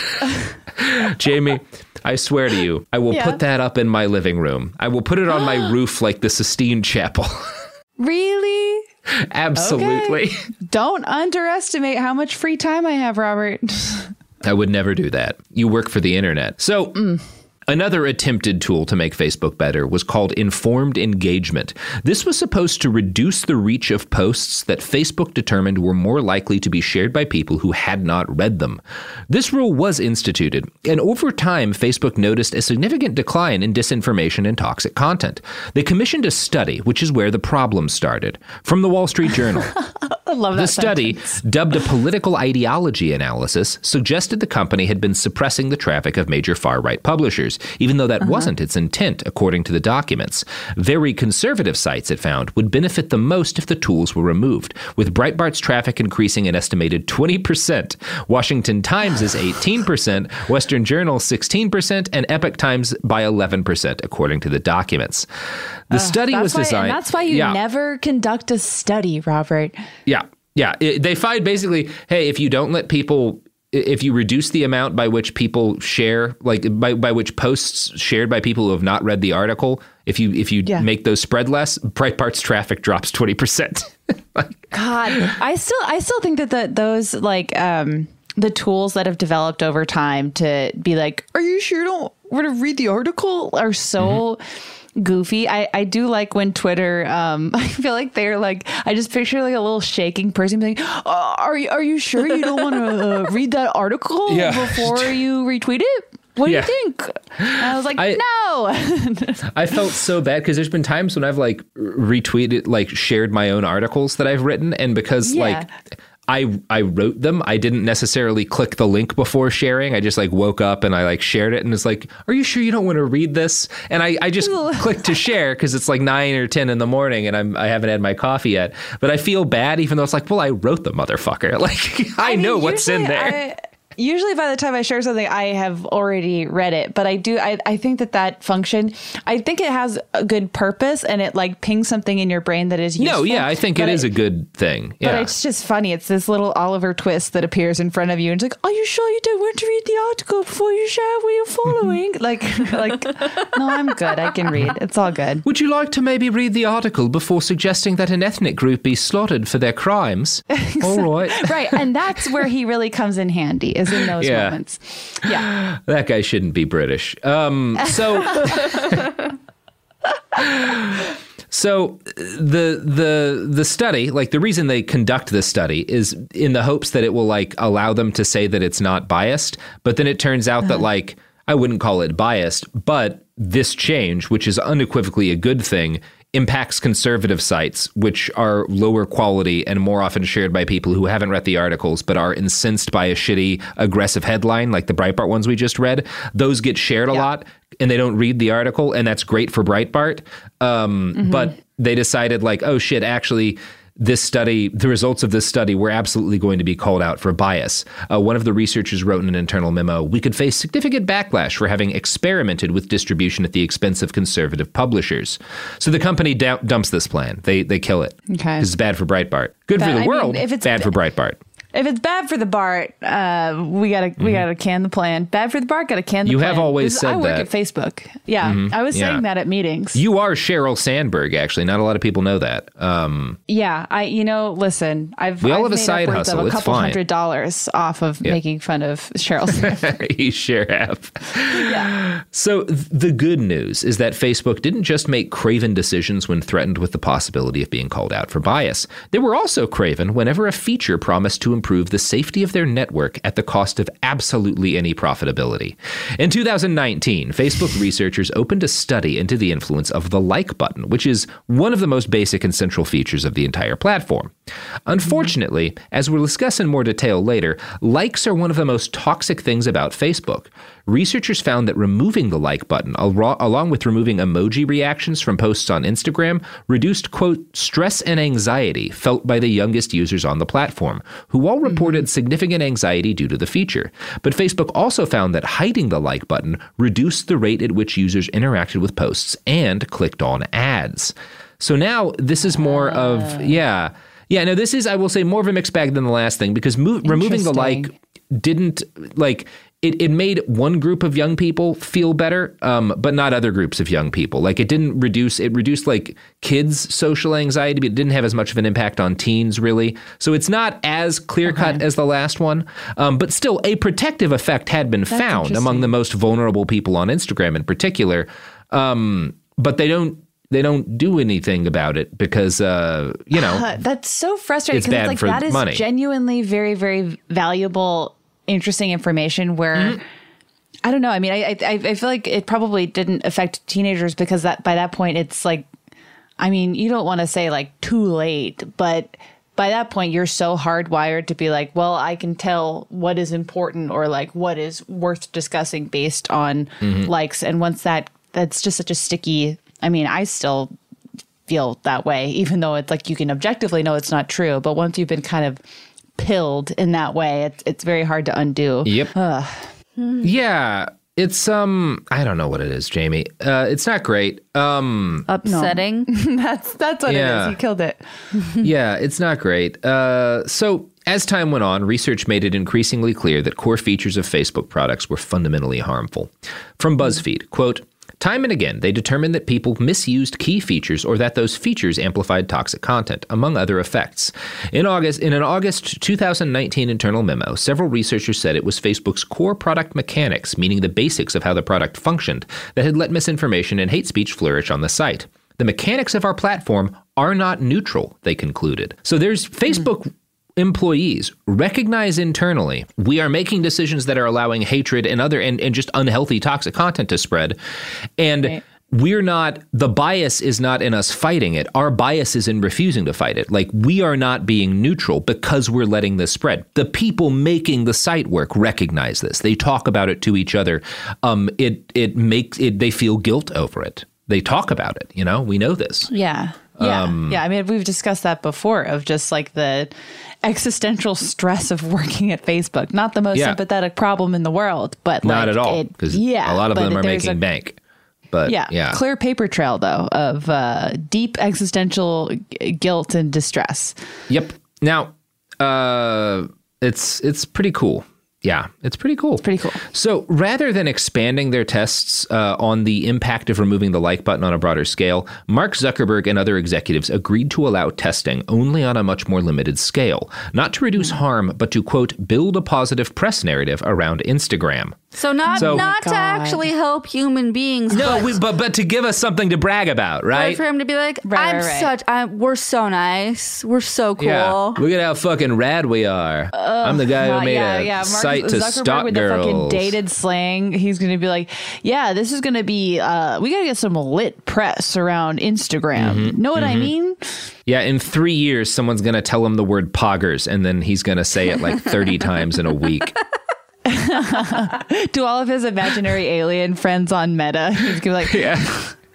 Jamie, I swear to you, I will put that up in my living room. I will put it on my roof like the Sistine Chapel. Really? Absolutely. Okay. Don't underestimate how much free time I have, Robert. I would never do that. You work for the internet. So another attempted tool to make Facebook better was called informed engagement. This was supposed to reduce the reach of posts that Facebook determined were more likely to be shared by people who had not read them. This rule was instituted, and over time, Facebook noticed a significant decline in disinformation and toxic content. They commissioned a study, which is where the problem started, from the Wall Street Journal. I love that. The study, dubbed a political ideology analysis, suggested the company had been suppressing the traffic of major far-right publishers, even though that wasn't its intent, according to the documents. Very conservative sites, it found, would benefit the most if the tools were removed, with Breitbart's traffic increasing an estimated 20%, Washington Times is 18%, Western Journal 16%, and Epoch Times by 11%, according to the documents. The study was designed... And that's why you never conduct a study, Robert. Yeah. They find basically, hey, if you don't let people... If you reduce the amount by which people share, like by which posts shared by people who have not read the article, if you make those spread less, Breitbart's traffic drops 20%. God, I still think that those like the tools that have developed over time to be like, are you sure you don't want to read the article, are so goofy. I do like when Twitter, I feel like they're like, I just picture like a little shaking person being like, are you sure you don't want to read that article before you retweet it? What do you think? And I was like, no. I felt so bad because there's been times when I've like retweeted, like shared my own articles that I've written. And because like I wrote them, I didn't necessarily click the link before sharing. I just like woke up and I like shared it and it's like, are you sure you don't want to read this? And I just clicked to share because it's like 9 or 10 in the morning and I haven't had my coffee yet. But I feel bad even though it's like, well, I wrote the motherfucker. Like I know what's in there. Usually by the time I share something, I have already read it. But I think that function, I think it has a good purpose and it like pings something in your brain that is useful. No, yeah, I think it is a good thing. Yeah. But it's just funny. It's this little Oliver Twist that appears in front of you. And it's like, are you sure you don't want to read the article before you share what you're following? like, no, I'm good. I can read. It's all good. Would you like to maybe read the article before suggesting that an ethnic group be slaughtered for their crimes? All right. Right. And that's where he really comes in handy. In those moments. Yeah. That guy shouldn't be British. So the study, like the reason they conduct this study is in the hopes that it will like allow them to say that it's not biased. But then it turns out that like, I wouldn't call it biased, but this change, which is unequivocally a good thing, impacts conservative sites, which are lower quality and more often shared by people who haven't read the articles but are incensed by a shitty, aggressive headline like the Breitbart ones we just read. Those get shared a lot and they don't read the article, and that's great for Breitbart. But they decided like, oh shit, actually, this study, the results of this study were absolutely going to be called out for bias. One of the researchers wrote in an internal memo, "We could face significant backlash for having experimented with distribution at the expense of conservative publishers." So the company dumps this plan. They kill it. Okay. It's bad for Breitbart. Good for the world, if it's bad for Breitbart. If it's bad for the Bart, we gotta can the plan. Bad for the Bart, gotta can the plan. You have always said that. I work at Facebook. Yeah, I was saying that at meetings. You are Sheryl Sandberg, actually. Not a lot of people know that. Listen, we all have a made side upwards hustle. of a It's couple fine. $100 off of making fun of Sheryl Sandberg. You sure have. Yeah. So the good news is that Facebook didn't just make craven decisions when threatened with the possibility of being called out for bias. They were also craven whenever a feature promised to improve the safety of their network at the cost of absolutely any profitability. In 2019, Facebook researchers opened a study into the influence of the like button, which is one of the most basic and central features of the entire platform. Unfortunately, as we'll discuss in more detail later, likes are one of the most toxic things about Facebook. Researchers found that removing the like button, along with removing emoji reactions from posts on Instagram, reduced, quote, stress and anxiety felt by the youngest users on the platform, who all reported significant anxiety due to the feature. But Facebook also found that hiding the like button reduced the rate at which users interacted with posts and clicked on ads. So now this is more of, this is, I will say, more of a mixed bag than the last thing, because removing the like didn't, it made one group of young people feel better, but not other groups of young people. Like it reduced like kids' social anxiety, but it didn't have as much of an impact on teens, really. So it's not as clear-cut as the last one, but still a protective effect had been found among the most vulnerable people on Instagram in particular. But they don't do anything about it because, that's so frustrating. It's bad for that is money. Genuinely very, very valuable, interesting information where, I don't know. I mean, I feel like it probably didn't affect teenagers because by that point it's like, I mean, you don't want to say like too late, but by that point you're so hardwired to be like, well, I can tell what is important or like what is worth discussing based on likes. And once that's just such a sticky, I mean, I still feel that way, even though it's like you can objectively know it's not true. But once you've been kind of pilled in that way, it's very hard to undo. Yep. Yeah. It's, I don't know what it is, Jamie. It's not great. Upsetting. No. That's what it is. You killed it. Yeah, it's not great. So as time went on, research made it increasingly clear that core features of Facebook products were fundamentally harmful. From BuzzFeed, quote, time and again, they determined that people misused key features or that those features amplified toxic content, among other effects. In an August 2019 internal memo, several researchers said it was Facebook's core product mechanics, meaning the basics of how the product functioned, that had let misinformation and hate speech flourish on the site. The mechanics of our platform are not neutral, they concluded. So there's Facebook employees recognize internally we are making decisions that are allowing hatred and other and just unhealthy toxic content to spread. And we're not, the bias is not in us fighting it. Our bias is in refusing to fight it. Like we are not being neutral because we're letting this spread. The people making the site work recognize this. They talk about it to each other. They feel guilt over it. They talk about it. We know this. Yeah. Yeah. I mean, we've discussed that before of just like the existential stress of working at Facebook. Not the most sympathetic problem in the world, but not at all. Because a lot of them are making bank. But clear paper trail though of deep existential guilt and distress. Yep. Now, it's pretty cool. Yeah, it's pretty cool. It's pretty cool. So rather than expanding their tests on the impact of removing the like button on a broader scale, Mark Zuckerberg and other executives agreed to allow testing only on a much more limited scale, not to reduce harm, but to, quote, build a positive press narrative around Instagram. So not to actually help human beings. No, but to give us something to brag about, right? For him to be like, we're so nice. We're so cool. Yeah. Look at how fucking rad we are. I'm the guy who made a site to stalk with girls. The fucking dated slang. He's going to be like, yeah, this is going to be, we got to get some lit press around Instagram. Know what I mean? Yeah, in 3 years, someone's going to tell him the word poggers, and then he's going to say it like 30 times in a week. To all of his imaginary alien friends on Meta, he's gonna be like,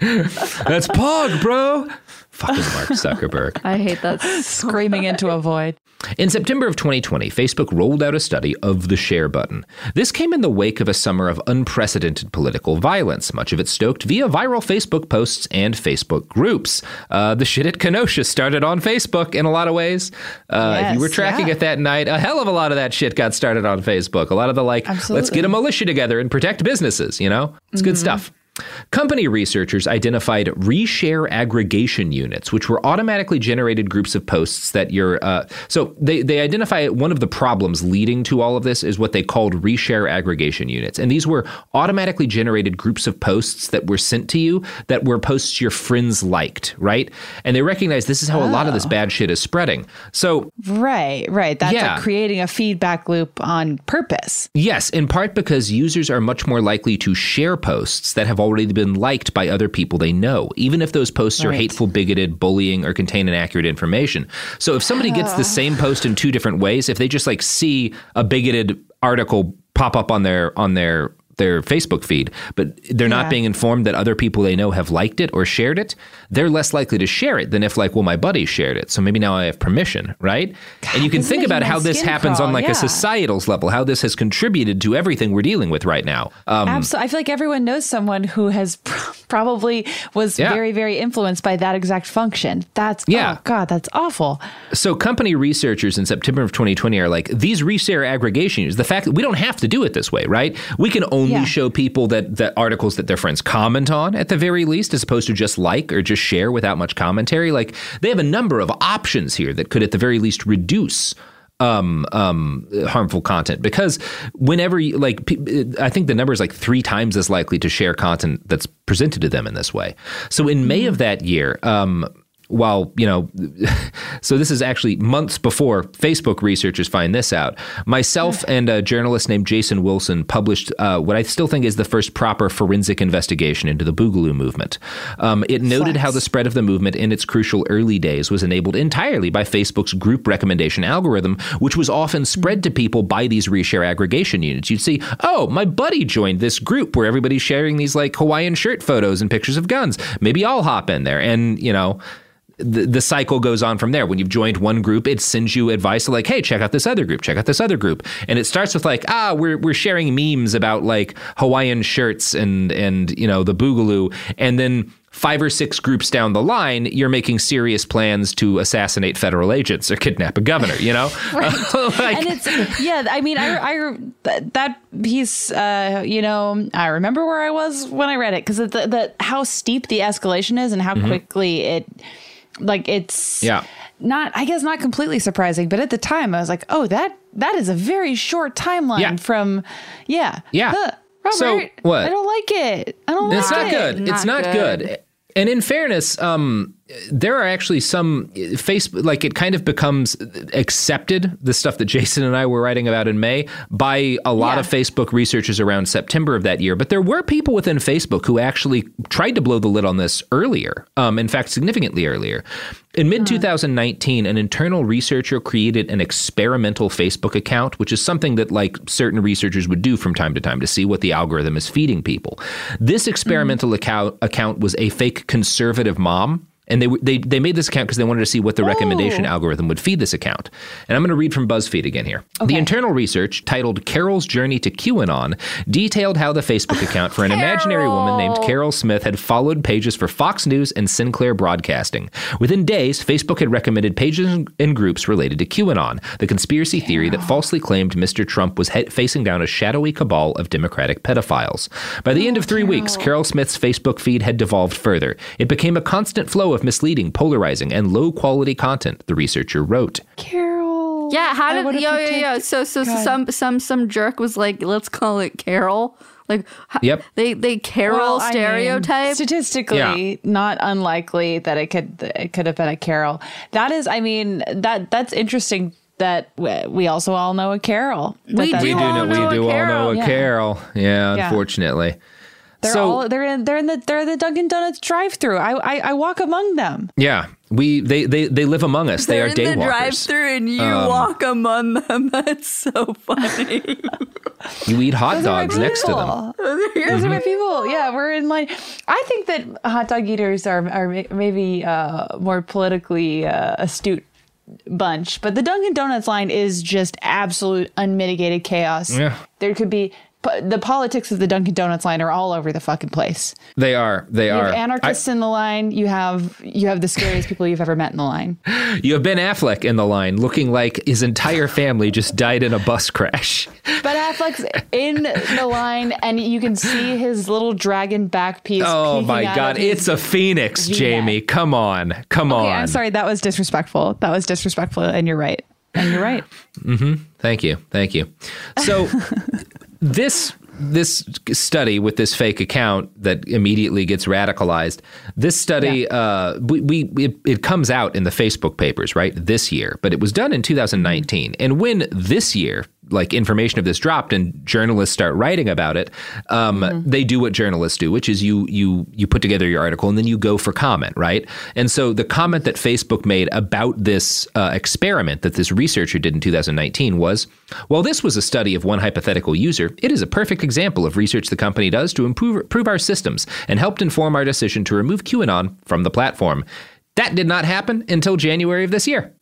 That's Pog, bro. Fucking Mark Zuckerberg. I hate that. Screaming into a void. In September of 2020, Facebook rolled out a study of the share button. This came in the wake of a summer of unprecedented political violence, much of it stoked via viral Facebook posts and Facebook groups. The shit at Kenosha started on Facebook in a lot of ways. If you were tracking it that night, a hell of a lot of that shit got started on Facebook. A lot of the let's get a militia together and protect businesses, It's good stuff. Company researchers identified reshare aggregation units, which were automatically generated groups of posts that so they identify one of the problems leading to all of this is what they called reshare aggregation units. And these were automatically generated groups of posts that were sent to you that were posts your friends liked, right? And they recognize this is how a lot of this bad shit is spreading. So Right. That's like creating a feedback loop on purpose. Yes, in part because users are much more likely to share posts that have already been liked by other people they know, even if those posts are hateful, bigoted, bullying, or contain inaccurate information. So if somebody gets the same post in two different ways, if they just see a bigoted article pop up on their Facebook feed, but they're not being informed that other people they know have liked it or shared it, they're less likely to share it than if my buddy shared it. So maybe now I have permission, right? God, and you can think about how this happens on a societal level, how this has contributed to everything we're dealing with right now. Absolutely. I feel like everyone knows someone who has probably was very, very influenced by that exact function. Oh God, that's awful. So company researchers in September of 2020 are like, these reshare aggregations, the fact that we don't have to do it this way, right? We can only show people that articles that their friends comment on at the very least, as opposed to just like or just share without much commentary. Like they have a number of options here that could at the very least reduce harmful content, because whenever I think the number is 3 times as likely to share content that's presented to them in this way. So in May of that year, so this is actually months before Facebook researchers find this out. Myself and a journalist named Jason Wilson published what I still think is the first proper forensic investigation into the Boogaloo movement. It noted how the spread of the movement in its crucial early days was enabled entirely by Facebook's group recommendation algorithm, which was often spread to people by these reshare aggregation units. You'd see, oh, my buddy joined this group where everybody's sharing these Hawaiian shirt photos and pictures of guns. Maybe I'll hop in there. And, the cycle goes on from there. When you've joined one group, it sends you advice hey, check out this other group, check out this other group. And it starts with we're sharing memes about Hawaiian shirts and the Boogaloo. And then 5 or 6 groups down the line, you're making serious plans to assassinate federal agents or kidnap a governor, Right. And it's, that piece, I remember where I was when I read it, because how steep the escalation is and how quickly it's not completely surprising, but at the time I was like, oh, that is a very short timeline from, Robert, so what? I don't like it. It's not good. It's not good. And in fairness, there are actually some Facebook, it kind of becomes accepted, the stuff that Jason and I were writing about in May, by a lot of Facebook researchers around September of that year. But there were people within Facebook who actually tried to blow the lid on this earlier, in fact, significantly earlier. In mid-2019, an internal researcher created an experimental Facebook account, which is something that certain researchers would do from time to time to see what the algorithm is feeding people. This experimental account was a fake conservative mom. And they made this account because they wanted to see what the recommendation algorithm would feed this account. And I'm going to read from BuzzFeed again here. Okay. The internal research, titled Carol's Journey to QAnon, detailed how the Facebook account for an imaginary woman named Carol Smith had followed pages for Fox News and Sinclair Broadcasting. Within days, Facebook had recommended pages and groups related to QAnon, the conspiracy theory that falsely claimed Mr. Trump was facing down a shadowy cabal of Democratic pedophiles. By the end of 3 weeks, Carol Smith's Facebook feed had devolved further. It became a constant flow of misleading, polarizing, and low-quality content, the researcher wrote. Carol. Yeah, how did So some jerk was like, let's call it Carol. They Carol stereotype. Statistically, not unlikely that it could have been a Carol. That is, that's interesting. That we also all know a Carol. We do all know a Carol. Yeah, unfortunately. They're in the Dunkin' Donuts drive-thru. I walk among them. Yeah, they live among us. They are daywalkers. They're in the drive-thru and you walk among them. That's so funny. You eat hot dogs next to them. Those are my people. Well, yeah, we're in line. I think that hot dog eaters are maybe more politically astute bunch, but the Dunkin' Donuts line is just absolute unmitigated chaos. Yeah. There could be the politics of the Dunkin' Donuts line are all over the fucking place. They are. You have anarchists in the line. You have the scariest people you've ever met in the line. You have Ben Affleck in the line, looking like his entire family just died in a bus crash. Ben Affleck's in the line, and you can see his little dragon back piece. Oh my God, it's a phoenix, Jamie. Come on. I'm sorry, that was disrespectful. And you're right. Mm-hmm. Thank you. So this study with this fake account that immediately gets radicalized, this study, it comes out in the Facebook papers, right, this year, but it was done in 2019. And when this year, like, information of this dropped and journalists start writing about it, they do what journalists do, which is you put together your article and then you go for comment, right? And so the comment that Facebook made about this experiment that this researcher did in 2019 was, while this was a study of one hypothetical user, it is a perfect example of research the company does to improve our systems and helped inform our decision to remove QAnon from the platform. That did not happen until January of this year.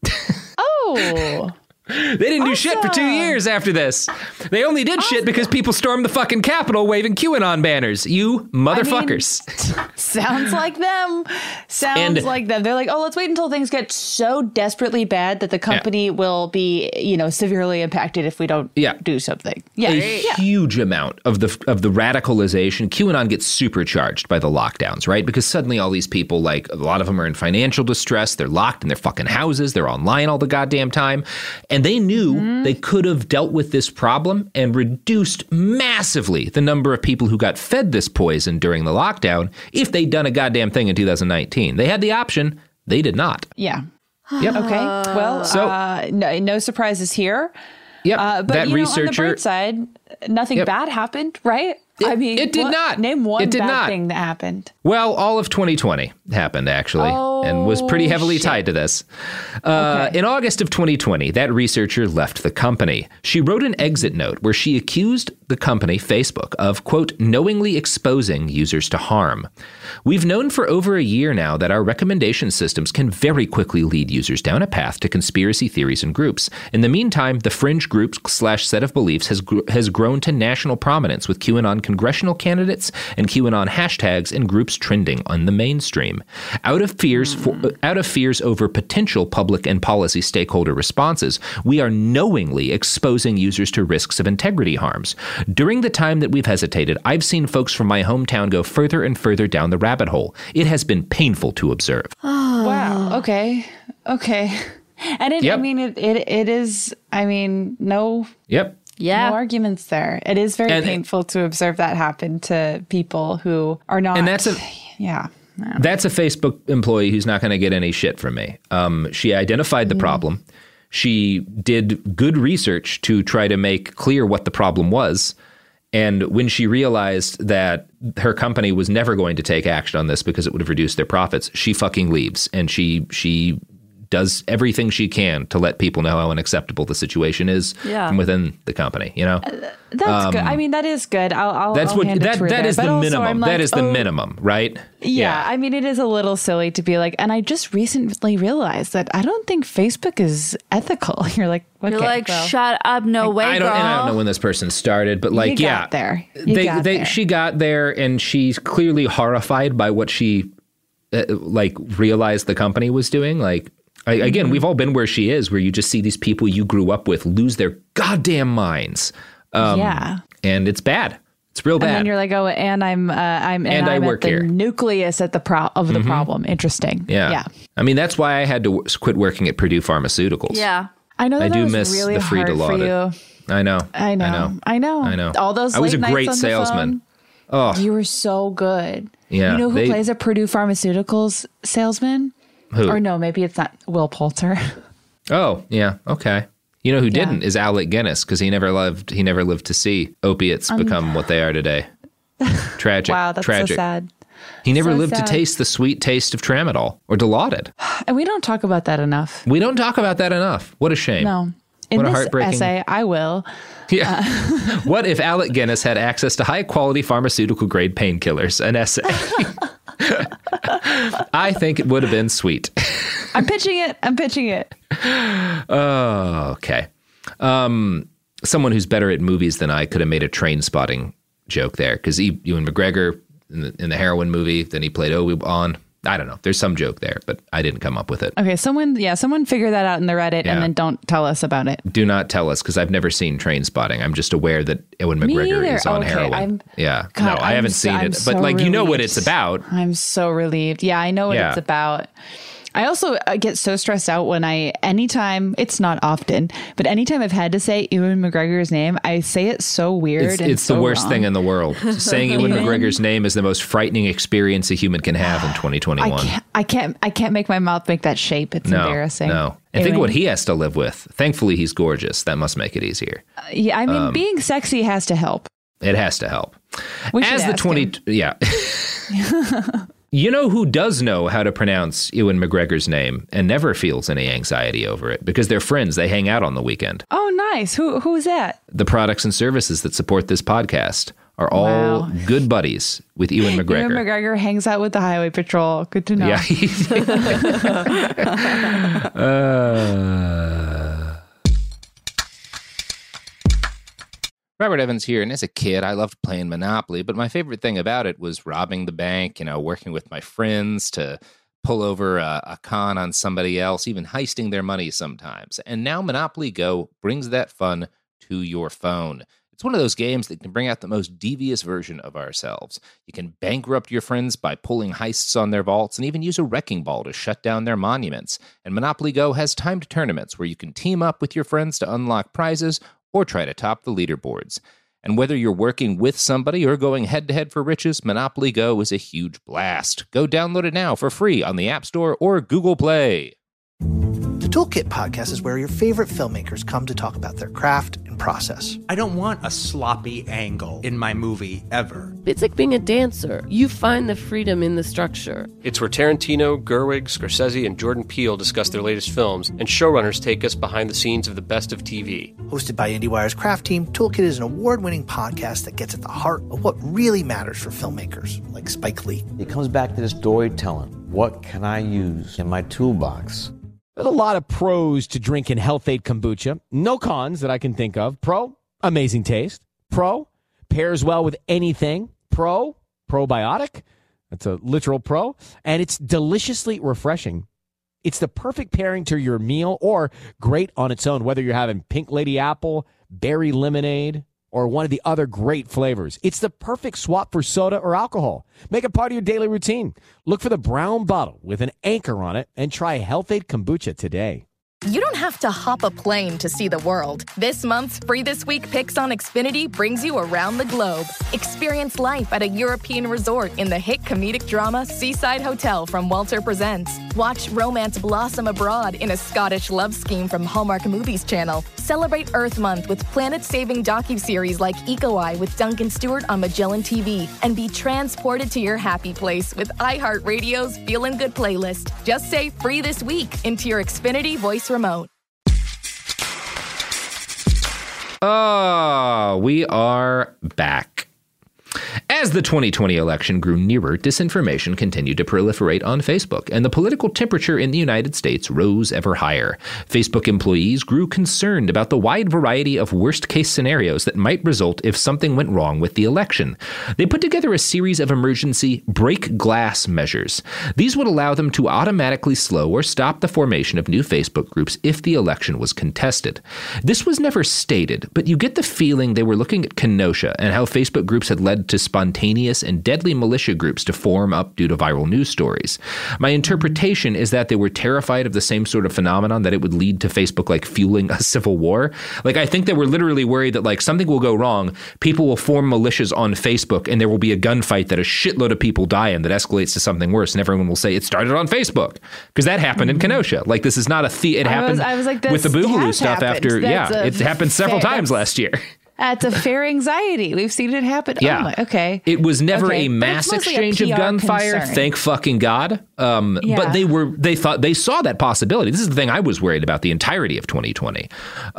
Oh. They didn't do shit for 2 years after this. They only did shit because people stormed the fucking Capitol waving QAnon banners. You motherfuckers. Sounds like them. Like them. They're like, let's wait until things get so desperately bad that the company will be, severely impacted if we don't do something. Yeah. A huge amount of the radicalization. QAnon gets supercharged by the lockdowns, right? Because suddenly all these people, like, a lot of them are in financial distress. They're locked in their fucking houses. They're online all the goddamn time. And they knew they could have dealt with this problem and reduced massively the number of people who got fed this poison during the lockdown if they'd done a goddamn thing in 2019. They had the option. They did not. Yeah. Yep. Okay. Well, no surprises here. Yep. But that researcher, on the bright side, nothing bad happened, right? It did not. Name one bad thing that happened. Well, all of 2020 happened, actually, and was pretty heavily tied to this. In August of 2020, that researcher left the company. She wrote an exit note where she accused the company, Facebook, of, quote, knowingly exposing users to harm. We've known for over a year now that our recommendation systems can very quickly lead users down a path to conspiracy theories and groups. In the meantime, the fringe group / set of beliefs has grown to national prominence with QAnon congressional candidates and QAnon hashtags and groups trending on the mainstream. Out of fears over potential public and policy stakeholder responses, we are knowingly exposing users to risks of integrity harms. During the time that we've hesitated, I've seen folks from my hometown go further and further down the rabbit hole. It has been painful to observe. Oh. Wow. Okay. And it is, no. Yep. Yeah. No arguments there. It is very painful to observe that happen to people who are not. And that's a Facebook employee who's not going to get any shit from me. She identified the problem. She did good research to try to make clear what the problem was. And when she realized that her company was never going to take action on this because it would have reduced their profits, she fucking leaves. And she does everything she can to let people know how unacceptable the situation is from within the company, That's good. That is good. I'll that is the minimum. That is the minimum, right? Yeah. It is a little silly to be like, and I just recently realized that I don't think Facebook is ethical. You're like, okay, you're like, shut up, no way, girl. I don't know when this person started, but you got there. She got there, and she's clearly horrified by what she realized the company was doing. Again, we've all been where she is, where you just see these people you grew up with lose their goddamn minds. And it's bad. It's real bad. And then you're like, and I'm at the nucleus of the problem. Interesting. Yeah. That's why I had to quit working at Purdue Pharmaceuticals. Yeah. I know that I do was miss really the free hard for you. I know. All those I was a late great nights on salesman. The phone, you were so good. Yeah. You know who plays a Purdue Pharmaceuticals salesman? Who? Or no, maybe it's not Will Poulter. Oh, yeah. Okay. You know who didn't is Alec Guinness, because he never lived to see opiates become what they are today. Tragic. Wow, that's tragic. So sad. He never lived to taste the sweet taste of Tramadol or Dilaudid. And we don't talk about that enough. What a shame. No. In this essay, I will. Yeah. What if Alec Guinness had access to high-quality pharmaceutical-grade painkillers? An essay. I think it would have been sweet. I'm pitching it. Oh, okay. Someone who's better at movies than I could have made a Train Spotting joke there, because Ewan McGregor in the heroin movie, then he played Obi-Wan. I don't know. There's some joke there, but I didn't come up with it. Okay, someone figure that out in the Reddit and then don't tell us about it. Do not tell us, because I've never seen Train Spotting. I'm just aware that Ewan McGregor is on heroin. I haven't seen it, but relieved. You know what it's about. I'm so relieved. Yeah, I know what it's about. I also get so stressed out when anytime, it's not often, but anytime I've had to say Ewan McGregor's name, I say it so weird. It's so the worst wrong. thing in the world. Saying Ewan McGregor's name is the most frightening experience a human can have in 2021. I can't make my mouth make that shape. It's embarrassing. No. And think of what he has to live with. Thankfully, he's gorgeous. That must make it easier. Yeah, I mean, being sexy has to help. It has to help. We should ask him. Yeah. You know who does know how to pronounce Ewan McGregor's name and never feels any anxiety over it? Because they're friends. They hang out on the weekend. Oh, nice. Who's that? The products and services that support this podcast are all good buddies with Ewan McGregor. Ewan McGregor hangs out with the Highway Patrol. Good to know. Yeah. Robert Evans here, and as a kid, I loved playing Monopoly, but my favorite thing about it was robbing the bank, working with my friends to pull over a con on somebody else, even heisting their money sometimes. And now Monopoly Go brings that fun to your phone. It's one of those games that can bring out the most devious version of ourselves. You can bankrupt your friends by pulling heists on their vaults and even use a wrecking ball to shut down their monuments. And Monopoly Go has timed tournaments where you can team up with your friends to unlock prizes or try to top the leaderboards. And whether you're working with somebody or going head-to-head for riches, Monopoly Go is a huge blast. Go download it now for free on the App Store or Google Play. The Toolkit podcast is where your favorite filmmakers come to talk about their craft and process. I don't want a sloppy angle in my movie ever. It's like being a dancer. You find the freedom in the structure. It's where Tarantino, Gerwig, Scorsese, and Jordan Peele discuss their latest films, and showrunners take us behind the scenes of the best of TV. Hosted by IndieWire's craft team, Toolkit is an award-winning podcast that gets at the heart of what really matters for filmmakers, like Spike Lee. It comes back to this storytelling. What can I use in my toolbox? There's a lot of pros to drinking Health-Ade kombucha. No cons that I can think of. Pro, amazing taste. Pro, pairs well with anything. Pro, probiotic. That's a literal pro. And it's deliciously refreshing. It's the perfect pairing to your meal or great on its own, whether you're having pink lady apple, berry lemonade, or one of the other great flavors. It's the perfect swap for soda or alcohol. Make it part of your daily routine. Look for the brown bottle with an anchor on it and try Health-Ade kombucha today. You don't have to hop a plane to see the world. This month's Free This Week Picks on Xfinity brings you around the globe. Experience life at a European resort in the hit comedic drama Seaside Hotel from Walter Presents. Watch romance blossom abroad in a Scottish love scheme from Hallmark Movies Channel. Celebrate Earth Month with planet-saving docuseries like Eco-Eye with Duncan Stewart on Magellan TV. And be transported to your happy place with iHeartRadio's Feelin' Good playlist. Just say Free This Week into your Xfinity voice remote. Oh, we are back. As the 2020 election grew nearer, disinformation continued to proliferate on Facebook, and the political temperature in the United States rose ever higher. Facebook employees grew concerned about the wide variety of worst-case scenarios that might result if something went wrong with the election. They put together a series of emergency break glass measures. These would allow them to automatically slow or stop the formation of new Facebook groups if the election was contested. This was never stated, but you get the feeling they were looking at Kenosha and how Facebook groups had led to spontaneous and deadly militia groups to form up due to viral news stories. My interpretation is that they were terrified of the same sort of phenomenon, that it would lead to Facebook fueling a civil war. I think they were literally worried that something will go wrong, people will form militias on Facebook, and there will be a gunfight that a shitload of people die in that escalates to something worse, and everyone will say it started on Facebook, because that happened in Kenosha. This is not a it happened with the Boogaloo stuff after. It happened several times last year. That's a fair anxiety. We've seen it happen. Yeah. Oh, okay. It was never a mass exchange of gunfire. Concern. Thank fucking God. But they saw that possibility. This is the thing I was worried about the entirety of 2020.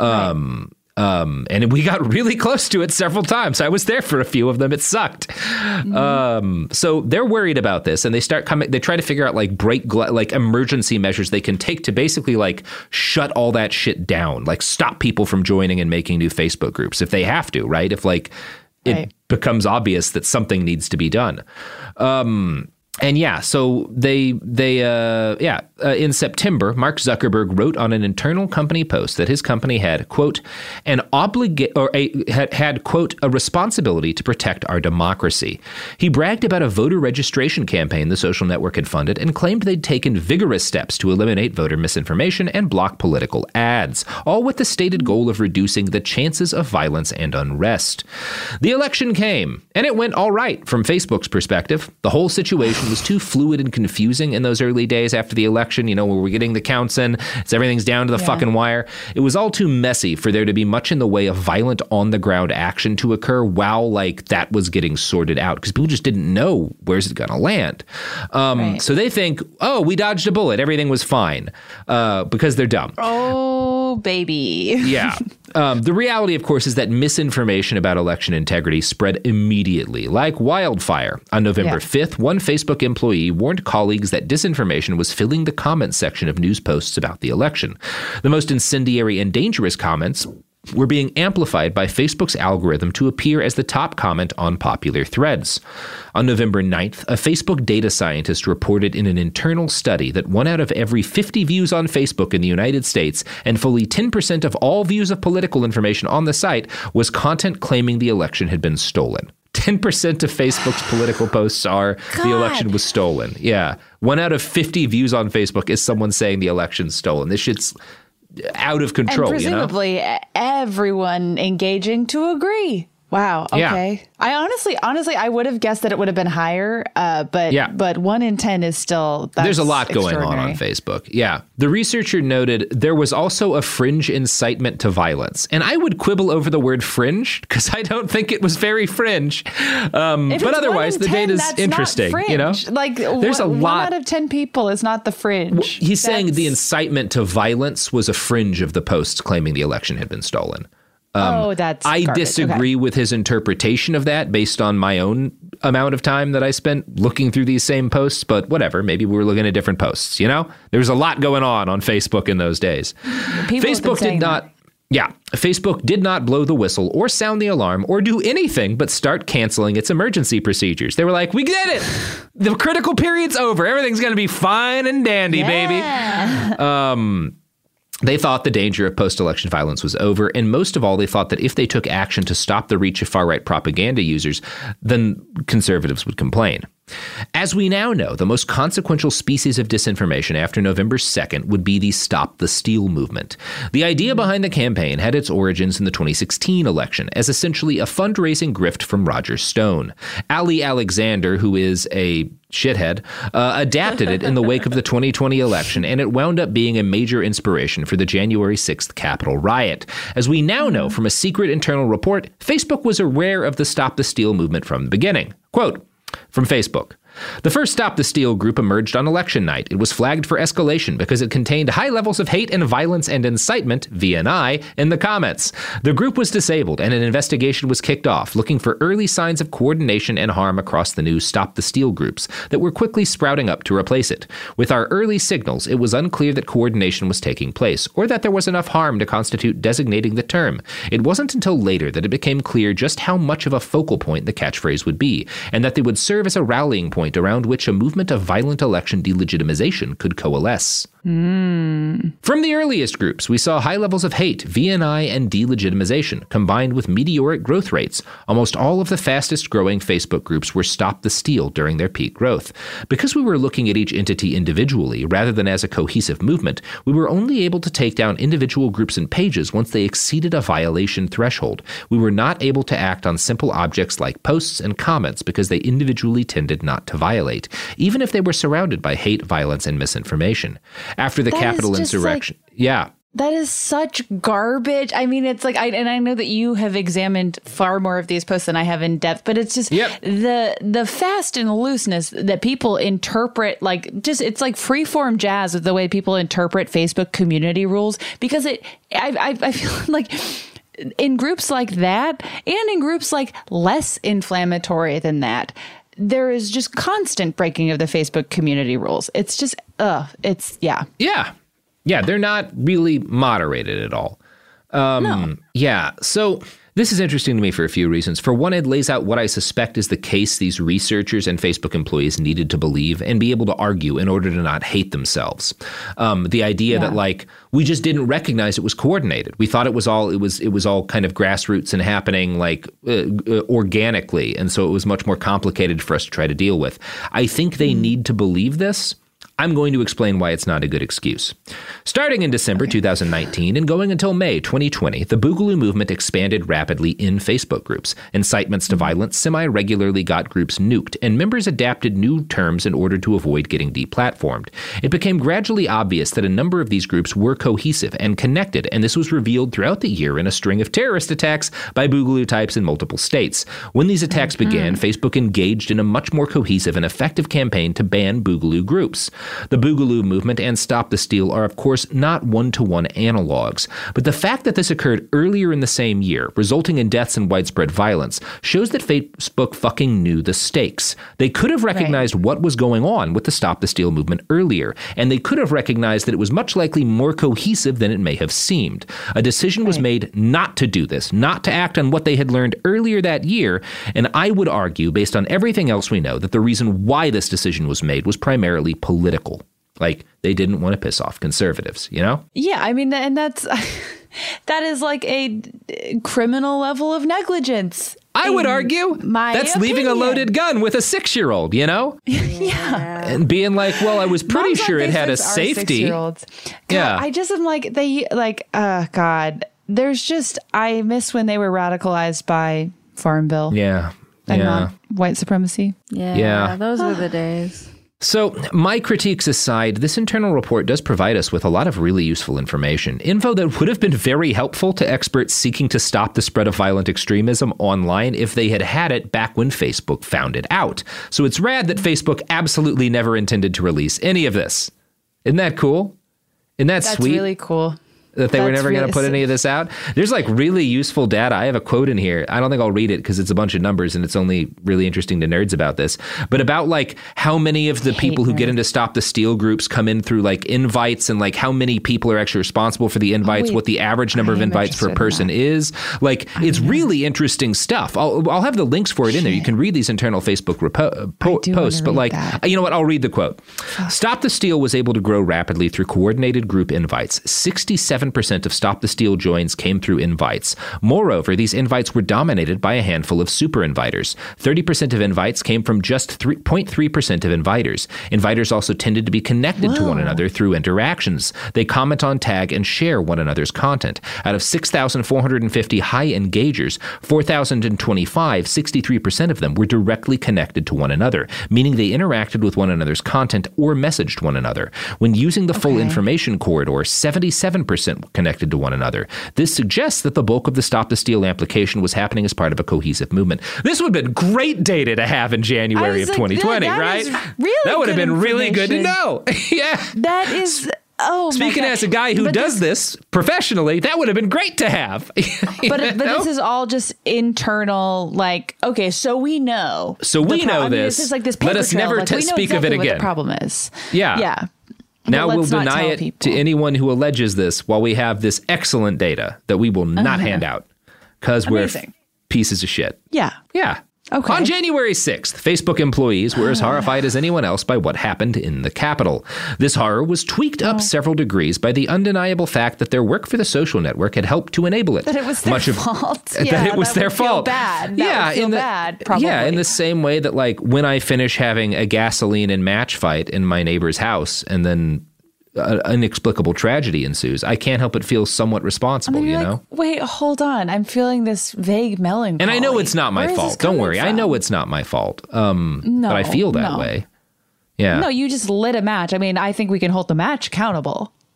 And we got really close to it several times. I was there for a few of them. It sucked. Mm-hmm. So they're worried about this, and they try to figure out like emergency measures they can take to basically like shut all that shit down, like stop people from joining and making new Facebook groups if they have to, right? If like it becomes obvious that something needs to be done. And so in September, Mark Zuckerberg wrote on an internal company post that his company had, quote, a responsibility to protect our democracy. He bragged about a voter registration campaign the social network had funded and claimed they'd taken vigorous steps to eliminate voter misinformation and block political ads, all with the stated goal of reducing the chances of violence and unrest. The election came, and it went all right from Facebook's perspective. The whole situation was too fluid and confusing in those early days after the election, where we're getting the counts in, everything's down to the fucking wire. It was all too messy for there to be much in the way of violent on-the-ground action to occur while, that was getting sorted out, because people just didn't know where's it going to land. So they think, we dodged a bullet, everything was fine, because they're dumb. Oh, baby. Yeah. The reality, of course, is that misinformation about election integrity spread immediately, like wildfire. On November 5th, one Facebook employee warned colleagues that disinformation was filling the comments section of news posts about the election. The most incendiary and dangerous comments were being amplified by Facebook's algorithm to appear as the top comment on popular threads. On November 9th, a Facebook data scientist reported in an internal study that 1 out of every 50 views on Facebook in the United States and fully 10% of all views of political information on the site was content claiming the election had been stolen. 10% of Facebook's political posts are the election was stolen. Yeah. 1 out of 50 views on Facebook is someone saying the election's stolen. This shit's out of control, and presumably everyone engaging to agree. Wow. Okay. Yeah. I honestly, I would have guessed that it would have been higher. But 1 in 10 is still. There's a lot going on Facebook. Yeah. The researcher noted there was also a fringe incitement to violence, and I would quibble over the word fringe because I don't think it was very fringe. But otherwise, the data is interesting. There's a lot. 1 out of 10 people is not the fringe. Well, he's saying the incitement to violence was a fringe of the posts claiming the election had been stolen. That's I garbage. disagree with his interpretation of that based on my own amount of time that I spent looking through these same posts, but whatever, maybe we were looking at different posts, There was a lot going on Facebook in those days. Facebook did not blow the whistle or sound the alarm or do anything but start canceling its emergency procedures. They were like, we did it. The critical period's over. Everything's going to be fine and dandy, baby. They thought the danger of post-election violence was over, and most of all, they thought that if they took action to stop the reach of far-right propaganda users, then conservatives would complain. As we now know, the most consequential species of disinformation after November 2nd would be the Stop the Steal movement. The idea behind the campaign had its origins in the 2016 election as essentially a fundraising grift from Roger Stone. Ali Alexander, who is a shithead, adapted it in the wake of the 2020 election, and it wound up being a major inspiration for the January 6th Capitol riot. As we now know from a secret internal report, Facebook was aware of the Stop the Steal movement from the beginning. Quote, from Facebook. The first Stop the Steal group emerged on election night. It was flagged for escalation because it contained high levels of hate and violence and incitement, VNI, in the comments. The group was disabled and an investigation was kicked off, looking for early signs of coordination and harm across the new Stop the Steal groups that were quickly sprouting up to replace it. With our early signals, it was unclear that coordination was taking place or that there was enough harm to constitute designating the term. It wasn't until later that it became clear just how much of a focal point the catchphrase would be, and that they would serve as a rallying point around which a movement of violent election delegitimization could coalesce. From the earliest groups, we saw high levels of hate, VNI, and delegitimization, combined with meteoric growth rates. Almost all of the fastest growing Facebook groups were Stop the Steal during their peak growth. Because we were looking at each entity individually rather than as a cohesive movement, we were only able to take down individual groups and pages once they exceeded a violation threshold. We were not able to act on simple objects like posts and comments because they individually tended not to violate, even if they were surrounded by hate, violence, and misinformation. After the Capitol insurrection. That is such garbage. I mean, it's like, I know that you have examined far more of these posts than I have in depth, but it's just the fast and looseness that people interpret, it's like freeform jazz with the way people interpret Facebook community rules, because I feel like in groups like that and in groups like less inflammatory than that, there is just constant breaking of the Facebook community rules. It's just, Yeah, they're not really moderated at all. No. Yeah, so this is interesting to me for a few reasons. For one, it lays out what I suspect is the case these researchers and Facebook employees needed to believe and be able to argue in order to not hate themselves. The idea that we just didn't recognize it was coordinated. We thought it was all kind of grassroots and happening organically, and so it was much more complicated for us to try to deal with. I think they need to believe this. I'm going to explain why it's not a good excuse. Starting in December 2019 and going until May 2020, the Boogaloo movement expanded rapidly in Facebook groups. Incitements to violence semi-regularly got groups nuked, and members adapted new terms in order to avoid getting deplatformed. It became gradually obvious that a number of these groups were cohesive and connected, and this was revealed throughout the year in a string of terrorist attacks by Boogaloo types in multiple states. When these attacks began, Facebook engaged in a much more cohesive and effective campaign to ban Boogaloo groups. The Boogaloo movement and Stop the Steal are, of course, not one-to-one analogs, but the fact that this occurred earlier in the same year, resulting in deaths and widespread violence, shows that Facebook fucking knew the stakes. They could have recognized what was going on with the Stop the Steal movement earlier, and they could have recognized that it was much likely more cohesive than it may have seemed. A decision was made not to do this, not to act on what they had learned earlier that year, and I would argue, based on everything else we know, that the reason why this decision was made was primarily political. Like, they didn't want to piss off conservatives, you know? Yeah, I mean, and that is like a criminal level of negligence. I would argue that's leaving a loaded gun with a 6-year-old, you know? Yeah. And being like, well, I was pretty sure it had a safety. God, I just am like, God, there's just, I miss when they were radicalized by Farm Bill. Yeah. And not white supremacy. Yeah. Those were the days. So, my critiques aside, this internal report does provide us with a lot of really useful information. Info that would have been very helpful to experts seeking to stop the spread of violent extremism online if they had had it back when Facebook found it out. So it's rad that Facebook absolutely never intended to release any of this. Isn't that cool? Isn't that sweet? That's really cool. That they were never going to put any of this out. There's like really useful data. I have a quote in here. I don't think I'll read it because it's a bunch of numbers and it's only really interesting to nerds about this. But about like how many of the people who get into Stop the Steal groups come in through like invites, and like how many people are actually responsible for the invites, what the average number of invites per person is. Like, it's really interesting stuff. I'll have the links for it in there. You can read these internal Facebook posts. But like, you know what? I'll read the quote. Stop the Steal was able to grow rapidly through coordinated group invites. 67% of Stop the Steal joins came through invites. Moreover, these invites were dominated by a handful of super inviters. 30% of invites came from just 0.3% of inviters. Inviters also tended to be connected to one another through interactions. They comment on, tag, and share one another's content. Out of 6,450 high engagers, 4,025, 63% of them were directly connected to one another, meaning they interacted with one another's content or messaged one another. When using the full information corridor, 77% connected to one another. This suggests that the bulk of the Stop the Steal application was happening as part of a cohesive movement. This would have been great data to have in January of 2020, right? That would have been really good to know. Yeah. That is... Oh, speaking as a guy who does this professionally, that would have been great to have. But this is all just internal, like, okay, so we know. So we know this. This is like this Let us never speak of it again. What the problem is. Yeah. Now we'll deny it to anyone who alleges this while we have this excellent data that we will not hand out because we're pieces of shit. Yeah. Yeah. Okay. On January 6th, Facebook employees were as horrified as anyone else by what happened in the Capitol. This horror was tweaked up several degrees by the undeniable fact that their work for the social network had helped to enable it. That it was their fault. That it was their fault. Bad. That would feel bad, probably. Yeah, in the same way that like when I finish having a gasoline and match fight in my neighbor's house and then an inexplicable tragedy ensues, I can't help but feel somewhat responsible, you know? Wait, hold on. I'm feeling this vague melancholy. And I know it's not my fault. Don't worry. I know it's not my fault. But I feel that way. Yeah. No, you just lit a match. I mean, I think we can hold the match accountable.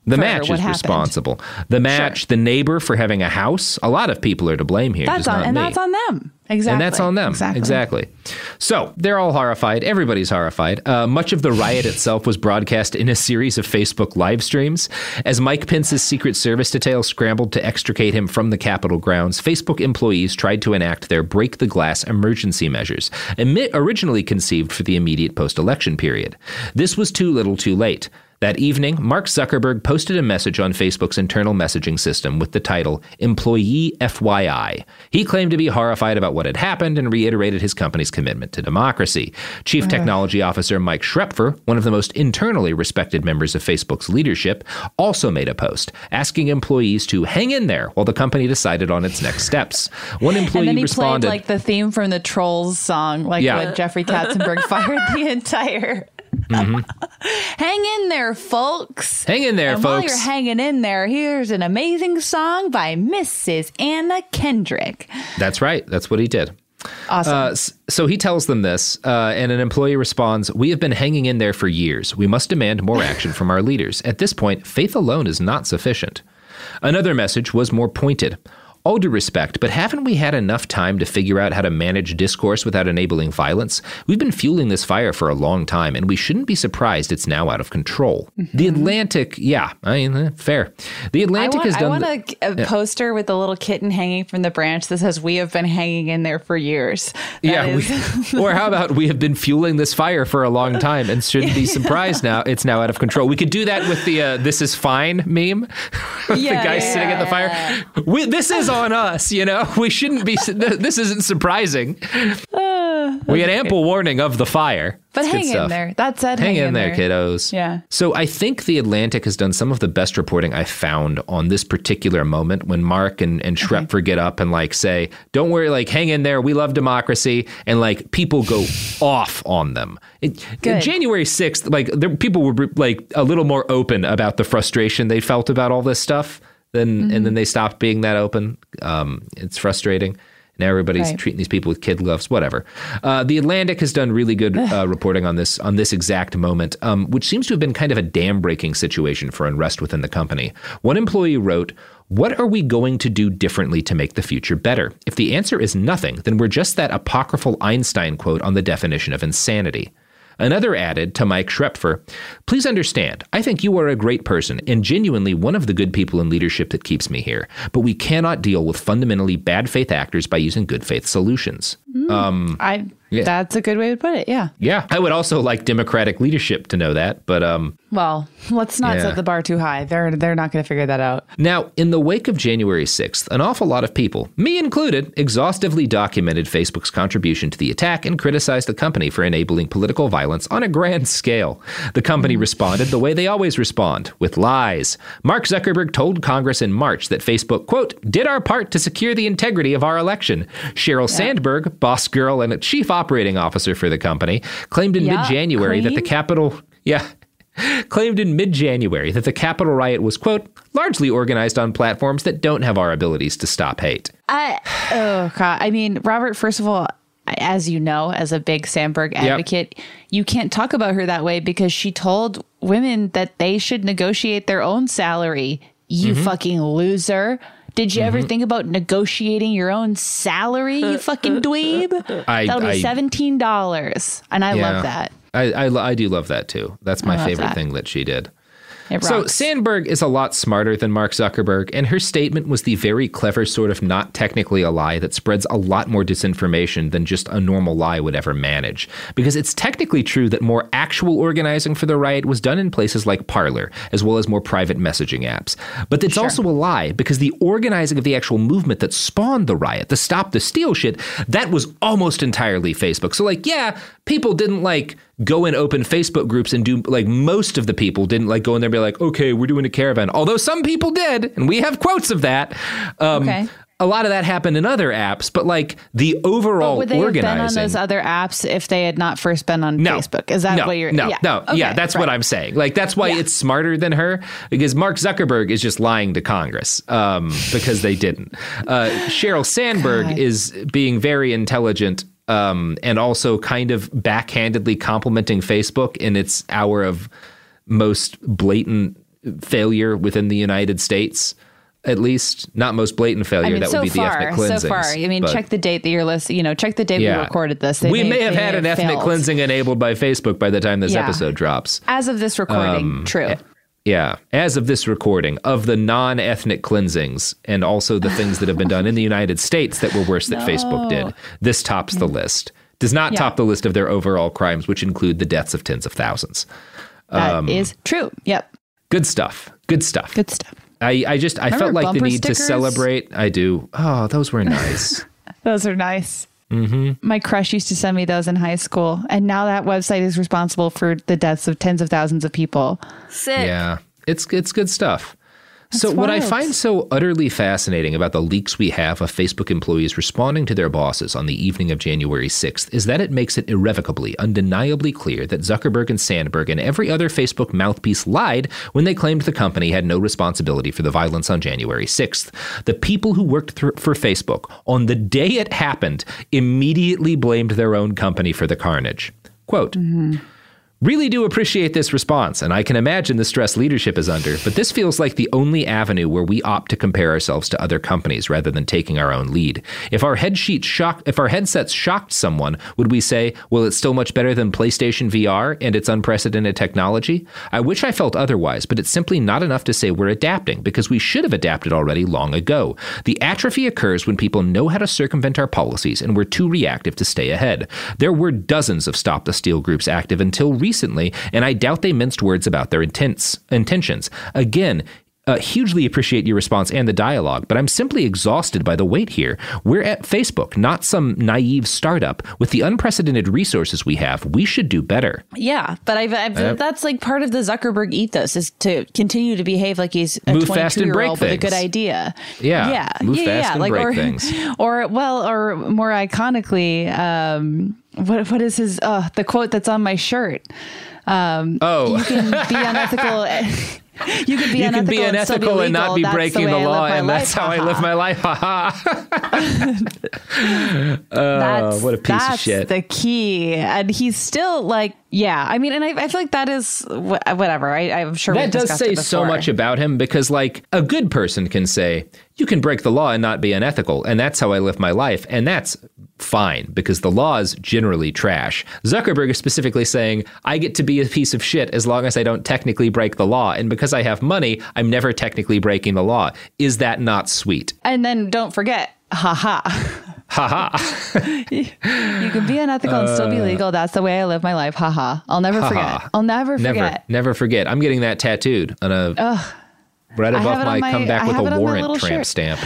The Match is responsible. The Match, the neighbor for having a house. A lot of people are to blame here. That's on them. Exactly. And that's on them. Exactly. So they're all horrified. Everybody's horrified. Much of the riot itself was broadcast in a series of Facebook live streams. As Mike Pence's Secret Service detail scrambled to extricate him from the Capitol grounds, Facebook employees tried to enact their break the glass emergency measures, originally conceived for the immediate post-election period. This was too little too late. That evening, Mark Zuckerberg posted a message on Facebook's internal messaging system with the title, Employee FYI. He claimed to be horrified about what had happened and reiterated his company's commitment to democracy. Chief Technology Officer Mike Schrepfer, one of the most internally respected members of Facebook's leadership, also made a post asking employees to hang in there while the company decided on its next steps. One employee and then he responded, played like the theme from the Trolls song, like when Jeffrey Katzenberg fired the entire... Hang in there, folks. Hang in there, and folks. While you're hanging in there, here's an amazing song by Mrs. Anna Kendrick. That's right. That's what he did. Awesome. So he tells them this, and an employee responds, "We have been hanging in there for years. We must demand more action from our leaders. At this point, faith alone is not sufficient." Another message was more pointed. All due respect, but haven't we had enough time to figure out how to manage discourse without enabling violence? We've been fueling this fire for a long time, and we shouldn't be surprised it's now out of control. The Atlantic, fair. The Atlantic has done... I want a poster with a little kitten hanging from the branch that says, "We have been hanging in there for years." Or how about, "We have been fueling this fire for a long time and shouldn't be surprised now it's now out of control." We could do that with the "This is fine" meme. The guy sitting at the fire. This is on us, we shouldn't be. This isn't surprising. We had ample warning of the fire. But hang in there. That said, hang in there, kiddos. Yeah. So I think The Atlantic has done some of the best reporting I found on this particular moment when Mark and Schrepfer get up and say, "Don't worry, hang in there. We love democracy." And people go off on them. January 6th, people were a little more open about the frustration they felt about all this stuff. And then they stopped being that open. It's frustrating. Now everybody's treating these people with kid gloves, whatever. The Atlantic has done really good reporting on this exact moment, which seems to have been kind of a dam-breaking situation for unrest within the company. One employee wrote, "What are we going to do differently to make the future better? If the answer is nothing, then we're just that apocryphal Einstein quote on the definition of insanity." Another added to Mike Schrepfer, "Please understand, I think you are a great person and genuinely one of the good people in leadership that keeps me here. But we cannot deal with fundamentally bad faith actors by using good faith solutions." That's a good way to put it. Yeah. Yeah. I would also like Democratic leadership to know that. But well, let's not set the bar too high. They're not going to figure that out. Now, in the wake of January 6th, an awful lot of people, me included, exhaustively documented Facebook's contribution to the attack and criticized the company for enabling political violence on a grand scale. The company responded the way they always respond, with lies. Mark Zuckerberg told Congress in March that Facebook, quote, "did our part to secure the integrity of our election." Sheryl Sandberg, boss girl and a chief operating officer for the company, claimed in mid-January that the Capitol riot was, quote, "largely organized on platforms that don't have our abilities to stop hate." I mean, Robert, first of all, as you know, as a big Sandberg advocate, you can't talk about her that way because she told women that they should negotiate their own salary. You fucking loser. Did you ever think about negotiating your own salary, you fucking dweeb? That'll be $17. And I love that. I do love that too. That's my favorite thing that she did. So Sandberg is a lot smarter than Mark Zuckerberg, and her statement was the very clever sort of not technically a lie that spreads a lot more disinformation than just a normal lie would ever manage. Because it's technically true that more actual organizing for the riot was done in places like Parler, as well as more private messaging apps. But it's also a lie because the organizing of the actual movement that spawned the riot, the Stop the Steal shit, that was almost entirely Facebook. So people didn't go in open Facebook groups and do most of the people didn't go in there and be like, okay, we're doing a caravan. Although some people did, and we have quotes of that. A lot of that happened in other apps, but the overall would they organizing. have been on those other apps if they had not first been on Facebook? Is that what you're? That's what I'm saying. That's why it's smarter than her, because Mark Zuckerberg is just lying to Congress because they didn't. Sheryl Sandberg is being very intelligent. And also kind of backhandedly complimenting Facebook in its hour of most blatant failure within the United States. At least, not most blatant failure. I mean, that would be the ethnic cleansings. So far, I mean, check the date that you're listening. Check the date we recorded this. We may have had an ethnic cleansing enabled by Facebook by the time this episode drops. As of this recording, true. Yeah, as of this recording, of the non-ethnic cleansings and also the things that have been done in the United States that were worse that Facebook did, this tops the list. Does not top the list of their overall crimes, which include the deaths of tens of thousands. That is true. Yep. Good stuff. Good stuff. Good stuff. I felt like the need to celebrate. I do. Oh, those were nice. Those are nice. Mm-hmm. My crush used to send me those in high school. And now that website is responsible for the deaths of tens of thousands of people. Sick. Yeah, it's good stuff. So what I find so utterly fascinating about the leaks we have of Facebook employees responding to their bosses on the evening of January 6th is that it makes it irrevocably, undeniably clear that Zuckerberg and Sandberg and every other Facebook mouthpiece lied when they claimed the company had no responsibility for the violence on January 6th. The people who worked for Facebook on the day it happened immediately blamed their own company for the carnage. Quote, really do appreciate this response, and I can imagine the stress leadership is under, but this feels like the only avenue where we opt to compare ourselves to other companies rather than taking our own lead. If our headsets shocked someone, would we say, well, it's still much better than PlayStation VR and its unprecedented technology? I wish I felt otherwise, but it's simply not enough to say we're adapting, because we should have adapted already long ago. The atrophy occurs when people know how to circumvent our policies and we're too reactive to stay ahead. There were dozens of Stop the Steal groups active until recently, and I doubt they minced words about their intentions. Again, hugely appreciate your response and the dialogue, but I'm simply exhausted by the wait here. We're at Facebook, not some naive startup. With the unprecedented resources we have, we should do better. Yeah, but that's like part of the Zuckerberg ethos, is to continue to behave like he's a 22-year-old with a good idea. Yeah. Move fast and break things. Or more iconically, what is his the quote that's on my shirt? You can be unethical. You can be unethical and not be breaking the law, and that's how I live my life. What a piece of shit. That's the key. And he's still like, I mean, and I feel like that is whatever. I'm sure that does say so much about him, because like a good person can say, you can break the law and not be unethical, and that's how I live my life. And that's fine, because the law is generally trash. Zuckerberg is specifically saying, I get to be a piece of shit as long as I don't technically break the law. And because I have money, I'm never technically breaking the law. Is that not sweet? And then don't forget, haha. You can be unethical and still be legal. That's the way I live my life. Haha. I'll never forget. I'll never forget. Never forget. I'm getting that tattooed on right above my come back with a warrant tramp stamp.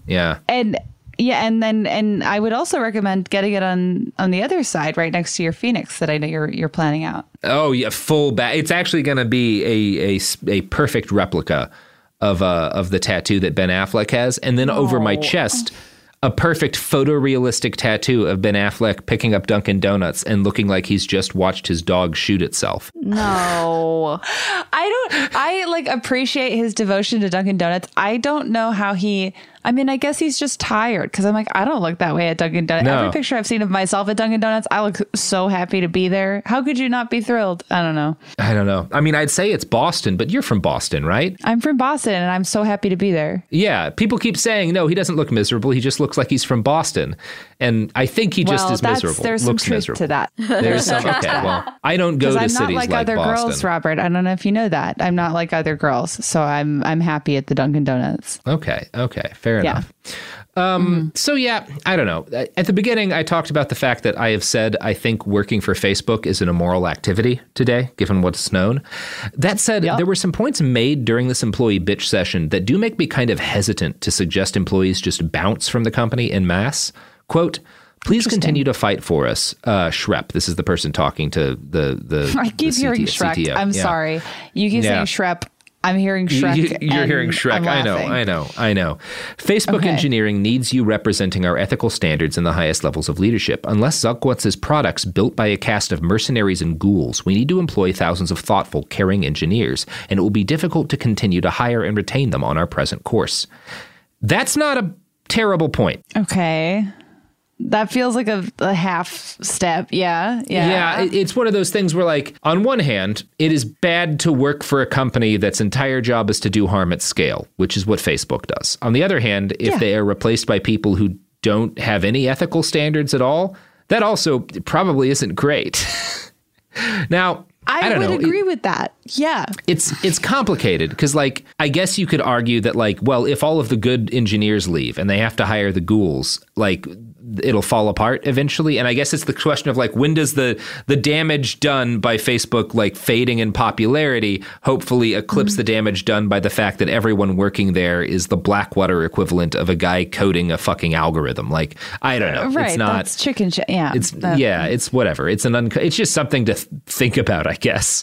And I would also recommend getting it on the other side, right next to your Phoenix that I know you're planning out. Oh yeah, full back. It's actually going to be a perfect replica of the tattoo that Ben Affleck has, and then over my chest, a perfect photorealistic tattoo of Ben Affleck picking up Dunkin' Donuts and looking like he's just watched his dog shoot itself. No, I appreciate his devotion to Dunkin' Donuts. I don't know how I guess he's just tired, because I'm like, I don't look that way at Dunkin' Donuts. No. Every picture I've seen of myself at Dunkin' Donuts, I look so happy to be there. How could you not be thrilled? I don't know. I mean, I'd say it's Boston, but you're from Boston, right? I'm from Boston, and I'm so happy to be there. Yeah. People keep saying, no, he doesn't look miserable. He just looks like he's from Boston. And I think he just is miserable. There's some truth to that. There's some. Okay, well, I don't go to cities like Boston. I'm not like other girls, Robert. I don't know if you know that. I'm not like other girls, so I'm happy at the Dunkin' Donuts. Okay, fair enough. So yeah, I don't know. At the beginning, I talked about the fact that I have said I think working for Facebook is an immoral activity today, given what's known. That said, there were some points made during this employee bitch session that do make me kind of hesitant to suggest employees just bounce from the company en masse. Quote, please continue to fight for us, Shrep. This is the person talking to the I keep hearing Shrek. CTO. I'm sorry. You keep saying Shrep. I'm hearing Shrek. You're hearing Shrek. I know. Facebook engineering needs you representing our ethical standards in the highest levels of leadership. Unless Zuck wants his products built by a cast of mercenaries and ghouls, we need to employ thousands of thoughtful, caring engineers, and it will be difficult to continue to hire and retain them on our present course. That's not a terrible point. Okay. That feels like a half step. Yeah. It's one of those things where, like, on one hand, it is bad to work for a company that's entire job is to do harm at scale, which is what Facebook does. On the other hand, if they are replaced by people who don't have any ethical standards at all, that also probably isn't great. Now, I don't know. Agree with that. Yeah. It's complicated because, like, I guess you could argue that, like, well, if all of the good engineers leave and they have to hire the ghouls, like, it'll fall apart eventually. And I guess it's the question of, like, when does the damage done by Facebook, like, fading in popularity hopefully eclipse the damage done by the fact that everyone working there is the Blackwater equivalent of a guy coding a fucking algorithm. Like, I don't know. Right. It's not, that's chicken shit. Yeah. It's whatever. It's it's just something to think about, I guess.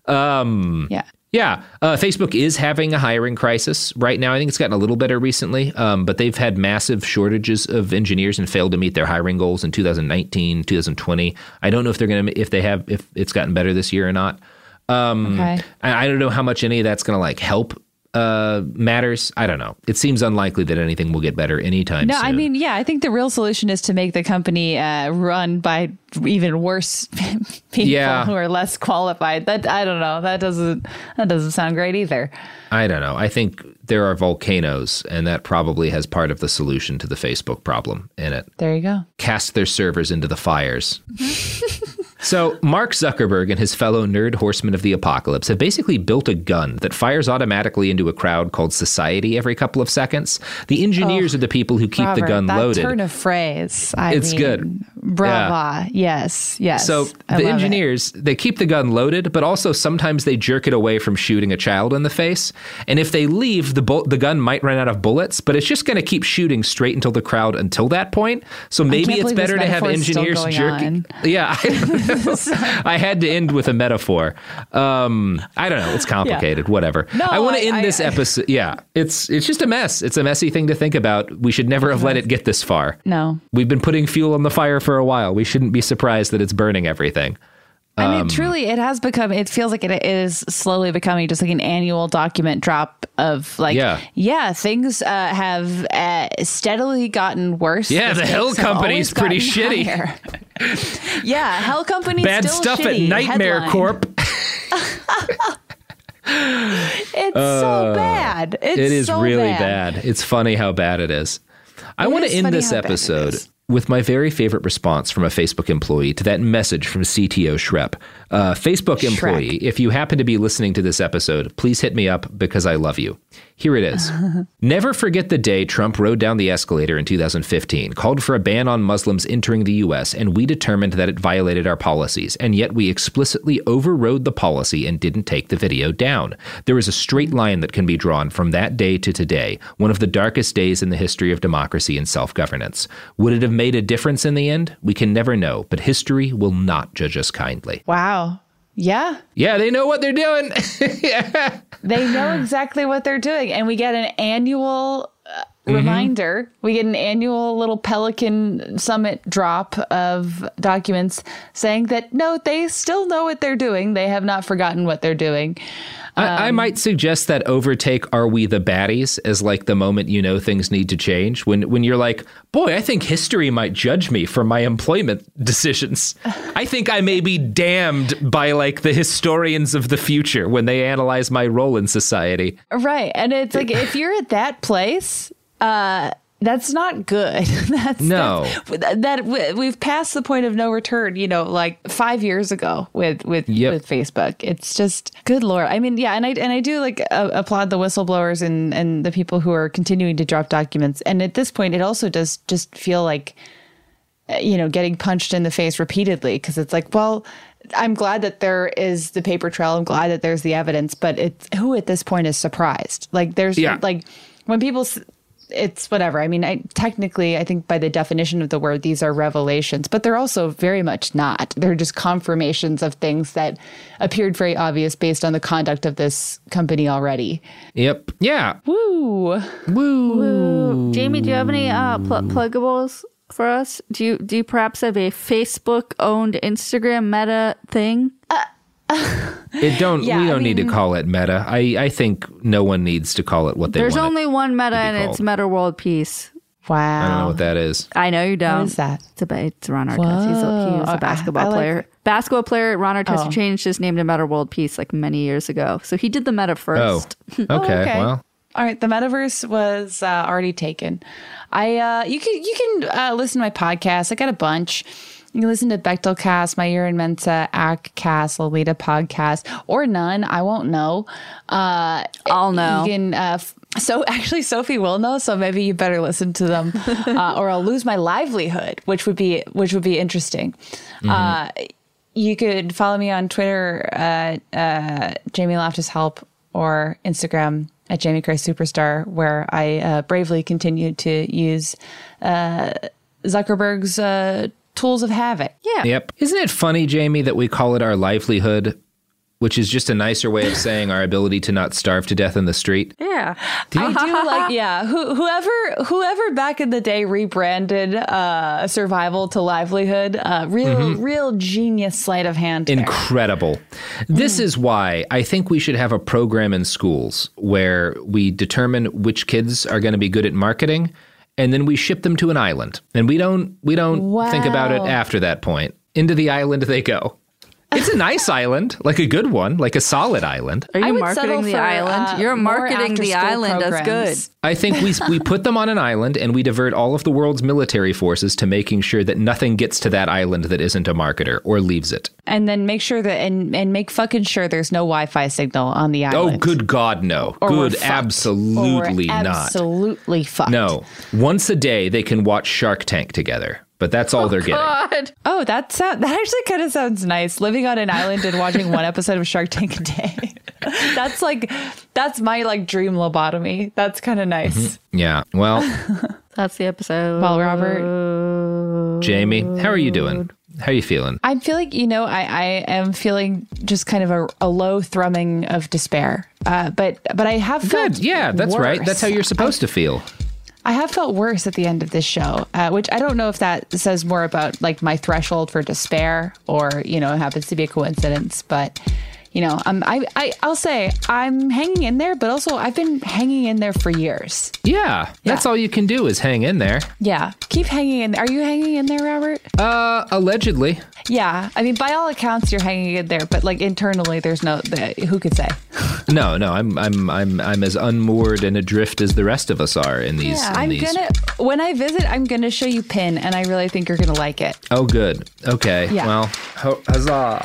Facebook is having a hiring crisis right now. I think it's gotten a little better recently, but they've had massive shortages of engineers and failed to meet their hiring goals in 2019, 2020. I don't know if it's gotten better this year or not. I don't know how much any of that's going to, like, help matters. I don't know. It seems unlikely that anything will get better anytime soon. I mean, I think the real solution is to make the company run by even worse people who are less qualified. That, I don't know. That doesn't sound great either. I don't know. I think there are volcanoes, and that probably has part of the solution to the Facebook problem in it. There you go. Cast their servers into the fires. So Mark Zuckerberg and his fellow nerd horsemen of the apocalypse have basically built a gun that fires automatically into a crowd called society every couple of seconds. The engineers are the people who keep the gun loaded. That turn of phrase. It's good. Brava. Yeah. Yes. So the engineers, they keep the gun loaded, but also sometimes they jerk it away from shooting a child in the face. And if they leave, the gun might run out of bullets, but it's just going to keep shooting straight until the crowd until that point. So maybe it's better to have engineers jerk it. Yeah. I had to end with a metaphor. I don't know. It's complicated. Whatever. No, I want to end this episode. Yeah. It's just a mess. It's a messy thing to think about. We should never have let it get this far. No. We've been putting fuel on the fire for a while. We shouldn't be surprised that it's burning everything. I mean, truly, it has become, it feels like it is slowly becoming just like an annual document drop of, like, things have steadily gotten worse. Yeah, the Hell Company's pretty shitty. Hell Company's bad still stuff shitty. at Nightmare Headline. Corp. It's so bad. It is so really bad. It's funny how bad it is. I want to end this episode with my very favorite response from a Facebook employee to that message from CTO Shrep. Facebook employee, if you happen to be listening to this episode, please hit me up because I love you. Here it is. Never forget the day Trump rode down the escalator in 2015, called for a ban on Muslims entering the U.S., and we determined that it violated our policies, and yet we explicitly overrode the policy and didn't take the video down. There is a straight line that can be drawn from that day to today, one of the darkest days in the history of democracy and self-governance. Would it have made a difference in the end? We can never know, but history will not judge us kindly. Wow. Yeah. Yeah, they know what they're doing. They know exactly what they're doing. And we get an annual reminder. We get an annual little Pelican Summit drop of documents saying that, no, they still know what they're doing. They have not forgotten what they're doing. I might suggest that overtake Are We the Baddies as, like, the moment you know things need to change. When you're like, boy, I think history might judge me for my employment decisions. I think I may be damned by, like, the historians of the future when they analyze my role in society. Right. And it's like, if you're at that place, that's not good. We've passed the point of no return, like 5 years ago with Facebook. It's just, good Lord. I mean, yeah. And I do like applaud the whistleblowers and the people who are continuing to drop documents. And at this point, it also does just feel like, getting punched in the face repeatedly. Cause it's like, well, I'm glad that there is the paper trail. I'm glad that there's the evidence, but who at this point is surprised? Like like when people, it's whatever. I mean, I think by the definition of the word, these are revelations, but they're also very much not. They're just confirmations of things that appeared very obvious based on the conduct of this company already. Yep. Yeah. Woo. Woo. Jamie, do you have any pluggables for us? Do you perhaps have a Facebook-owned Instagram Meta thing? We don't need to call it Meta. I think no one needs to call it what they want. There's only one Meta, and it's Meta World Peace. Wow. I don't know what that is. I know you don't. What is that? It's Ron Artest. He was a basketball player. Basketball player. Ron Artest changed his name to Meta World Peace like many years ago. So he did the meta first. Oh, okay. Well. All right, the metaverse was already taken. You can listen to my podcast. I got a bunch. You can listen to Bechtelcast, My Year in Mensa, ACCast, Lolita podcast, or none. I won't know. I'll know. You can. So actually, Sophie will know. So maybe you better listen to them, or I'll lose my livelihood, which would be interesting. Mm-hmm. You could follow me on Twitter, Jamie Loftus Help, or Instagram at Jamie Christ Superstar, where I bravely continue to use Zuckerberg's tools of havoc. Yeah. Yep. Isn't it funny, Jamie, that we call it our livelihood, which is just a nicer way of saying our ability to not starve to death in the street? Yeah. I do like, yeah. Whoever back in the day rebranded survival to livelihood, real genius sleight of hand. Incredible. This is why I think we should have a program in schools where we determine which kids are going to be good at marketing, and then we ship them to an island. And we don't think about it after that point. Into the island they go. It's a nice island, like a good one, like a solid island. Are you marketing the island? You're marketing the island as good. I think we put them on an island and we divert all of the world's military forces to making sure that nothing gets to that island that isn't a marketer or leaves it. And then make sure that and make fucking sure there's no Wi-Fi signal on the island. Oh, good God, no. Absolutely not. Absolutely fucked. No. Once a day they can watch Shark Tank together. But that's all they're getting. Oh, that actually kind of sounds nice. Living on an island and watching one episode of Shark Tank a day. That's my like dream lobotomy. That's kind of nice. Mm-hmm. Yeah. Well, that's the episode. Well, Robert, Jamie, how are you doing? How are you feeling? I'm feeling, I am feeling just kind of a low thrumming of despair. But I have felt good. Yeah, that's worse. right. That's how you're supposed to feel. I have felt worse at the end of this show, which I don't know if that says more about like my threshold for despair or, it happens to be a coincidence. But, I'll say I'm hanging in there, but also I've been hanging in there for years. Yeah, that's all you can do is hang in there. Yeah. Keep hanging in there. Are you hanging in there, Robert? Allegedly. Yeah. I mean, by all accounts, you're hanging in there, but like internally, there's who could say? No, I'm as unmoored and adrift as the rest of us are in these. Yeah, when I visit, I'm gonna show you Pin, and I really think you're gonna like it. Oh, good. Okay. Yeah. Well, huzzah.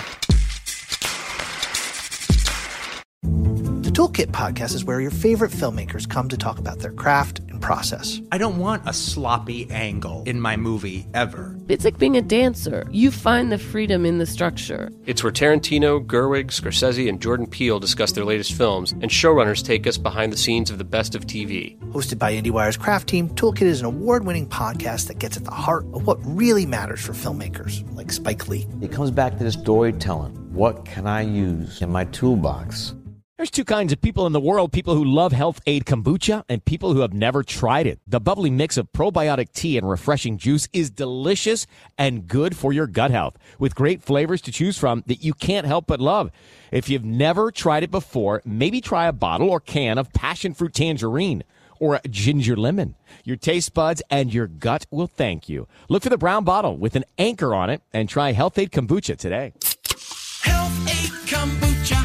The Toolkit Podcast is where your favorite filmmakers come to talk about their craft and process. I don't want a sloppy angle in my movie ever. It's like being a dancer. You find the freedom in the structure. It's where Tarantino, Gerwig, Scorsese, and Jordan Peele discuss their latest films, and showrunners take us behind the scenes of the best of TV. Hosted by IndieWire's craft team, Toolkit is an award-winning podcast that gets at the heart of what really matters for filmmakers, like Spike Lee. It comes back to the storytelling. What can I use in my toolbox? There's two kinds of people in the world, people who love Health Aid Kombucha and people who have never tried it. The bubbly mix of probiotic tea and refreshing juice is delicious and good for your gut health, with great flavors to choose from that you can't help but love. If you've never tried it before, maybe try a bottle or can of passion fruit tangerine or ginger lemon. Your taste buds and your gut will thank you. Look for the brown bottle with an anchor on it and try Health Aid Kombucha today. Health Aid Kombucha.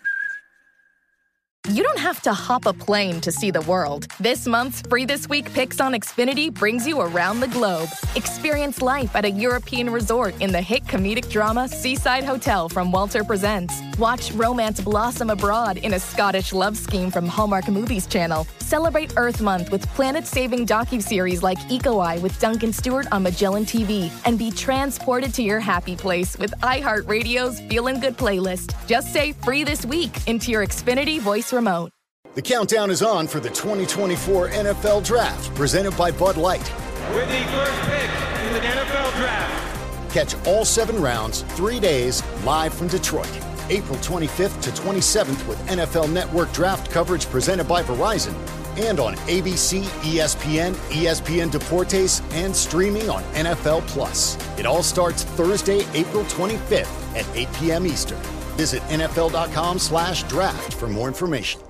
You don't have to hop a plane to see the world. This month's Free This Week Picks on Xfinity brings you around the globe. Experience life at a European resort in the hit comedic drama Seaside Hotel from Walter Presents. Watch romance blossom abroad in a Scottish love scheme from Hallmark Movies Channel. Celebrate Earth Month with planet-saving docuseries like Eco Eye with Duncan Stewart on Magellan TV. And be transported to your happy place with iHeartRadio's Feelin' Good playlist. Just say Free This Week into your Xfinity voice remote. The countdown is on for the 2024 NFL Draft, presented by Bud Light. With the first pick in the NFL Draft. Catch all 7 rounds, 3 days, live from Detroit. April 25th to 27th with NFL Network Draft coverage presented by Verizon. And on ABC, ESPN, ESPN Deportes, and streaming on NFL Plus. It all starts Thursday, April 25th at 8 p.m. Eastern. Visit NFL.com/draft for more information.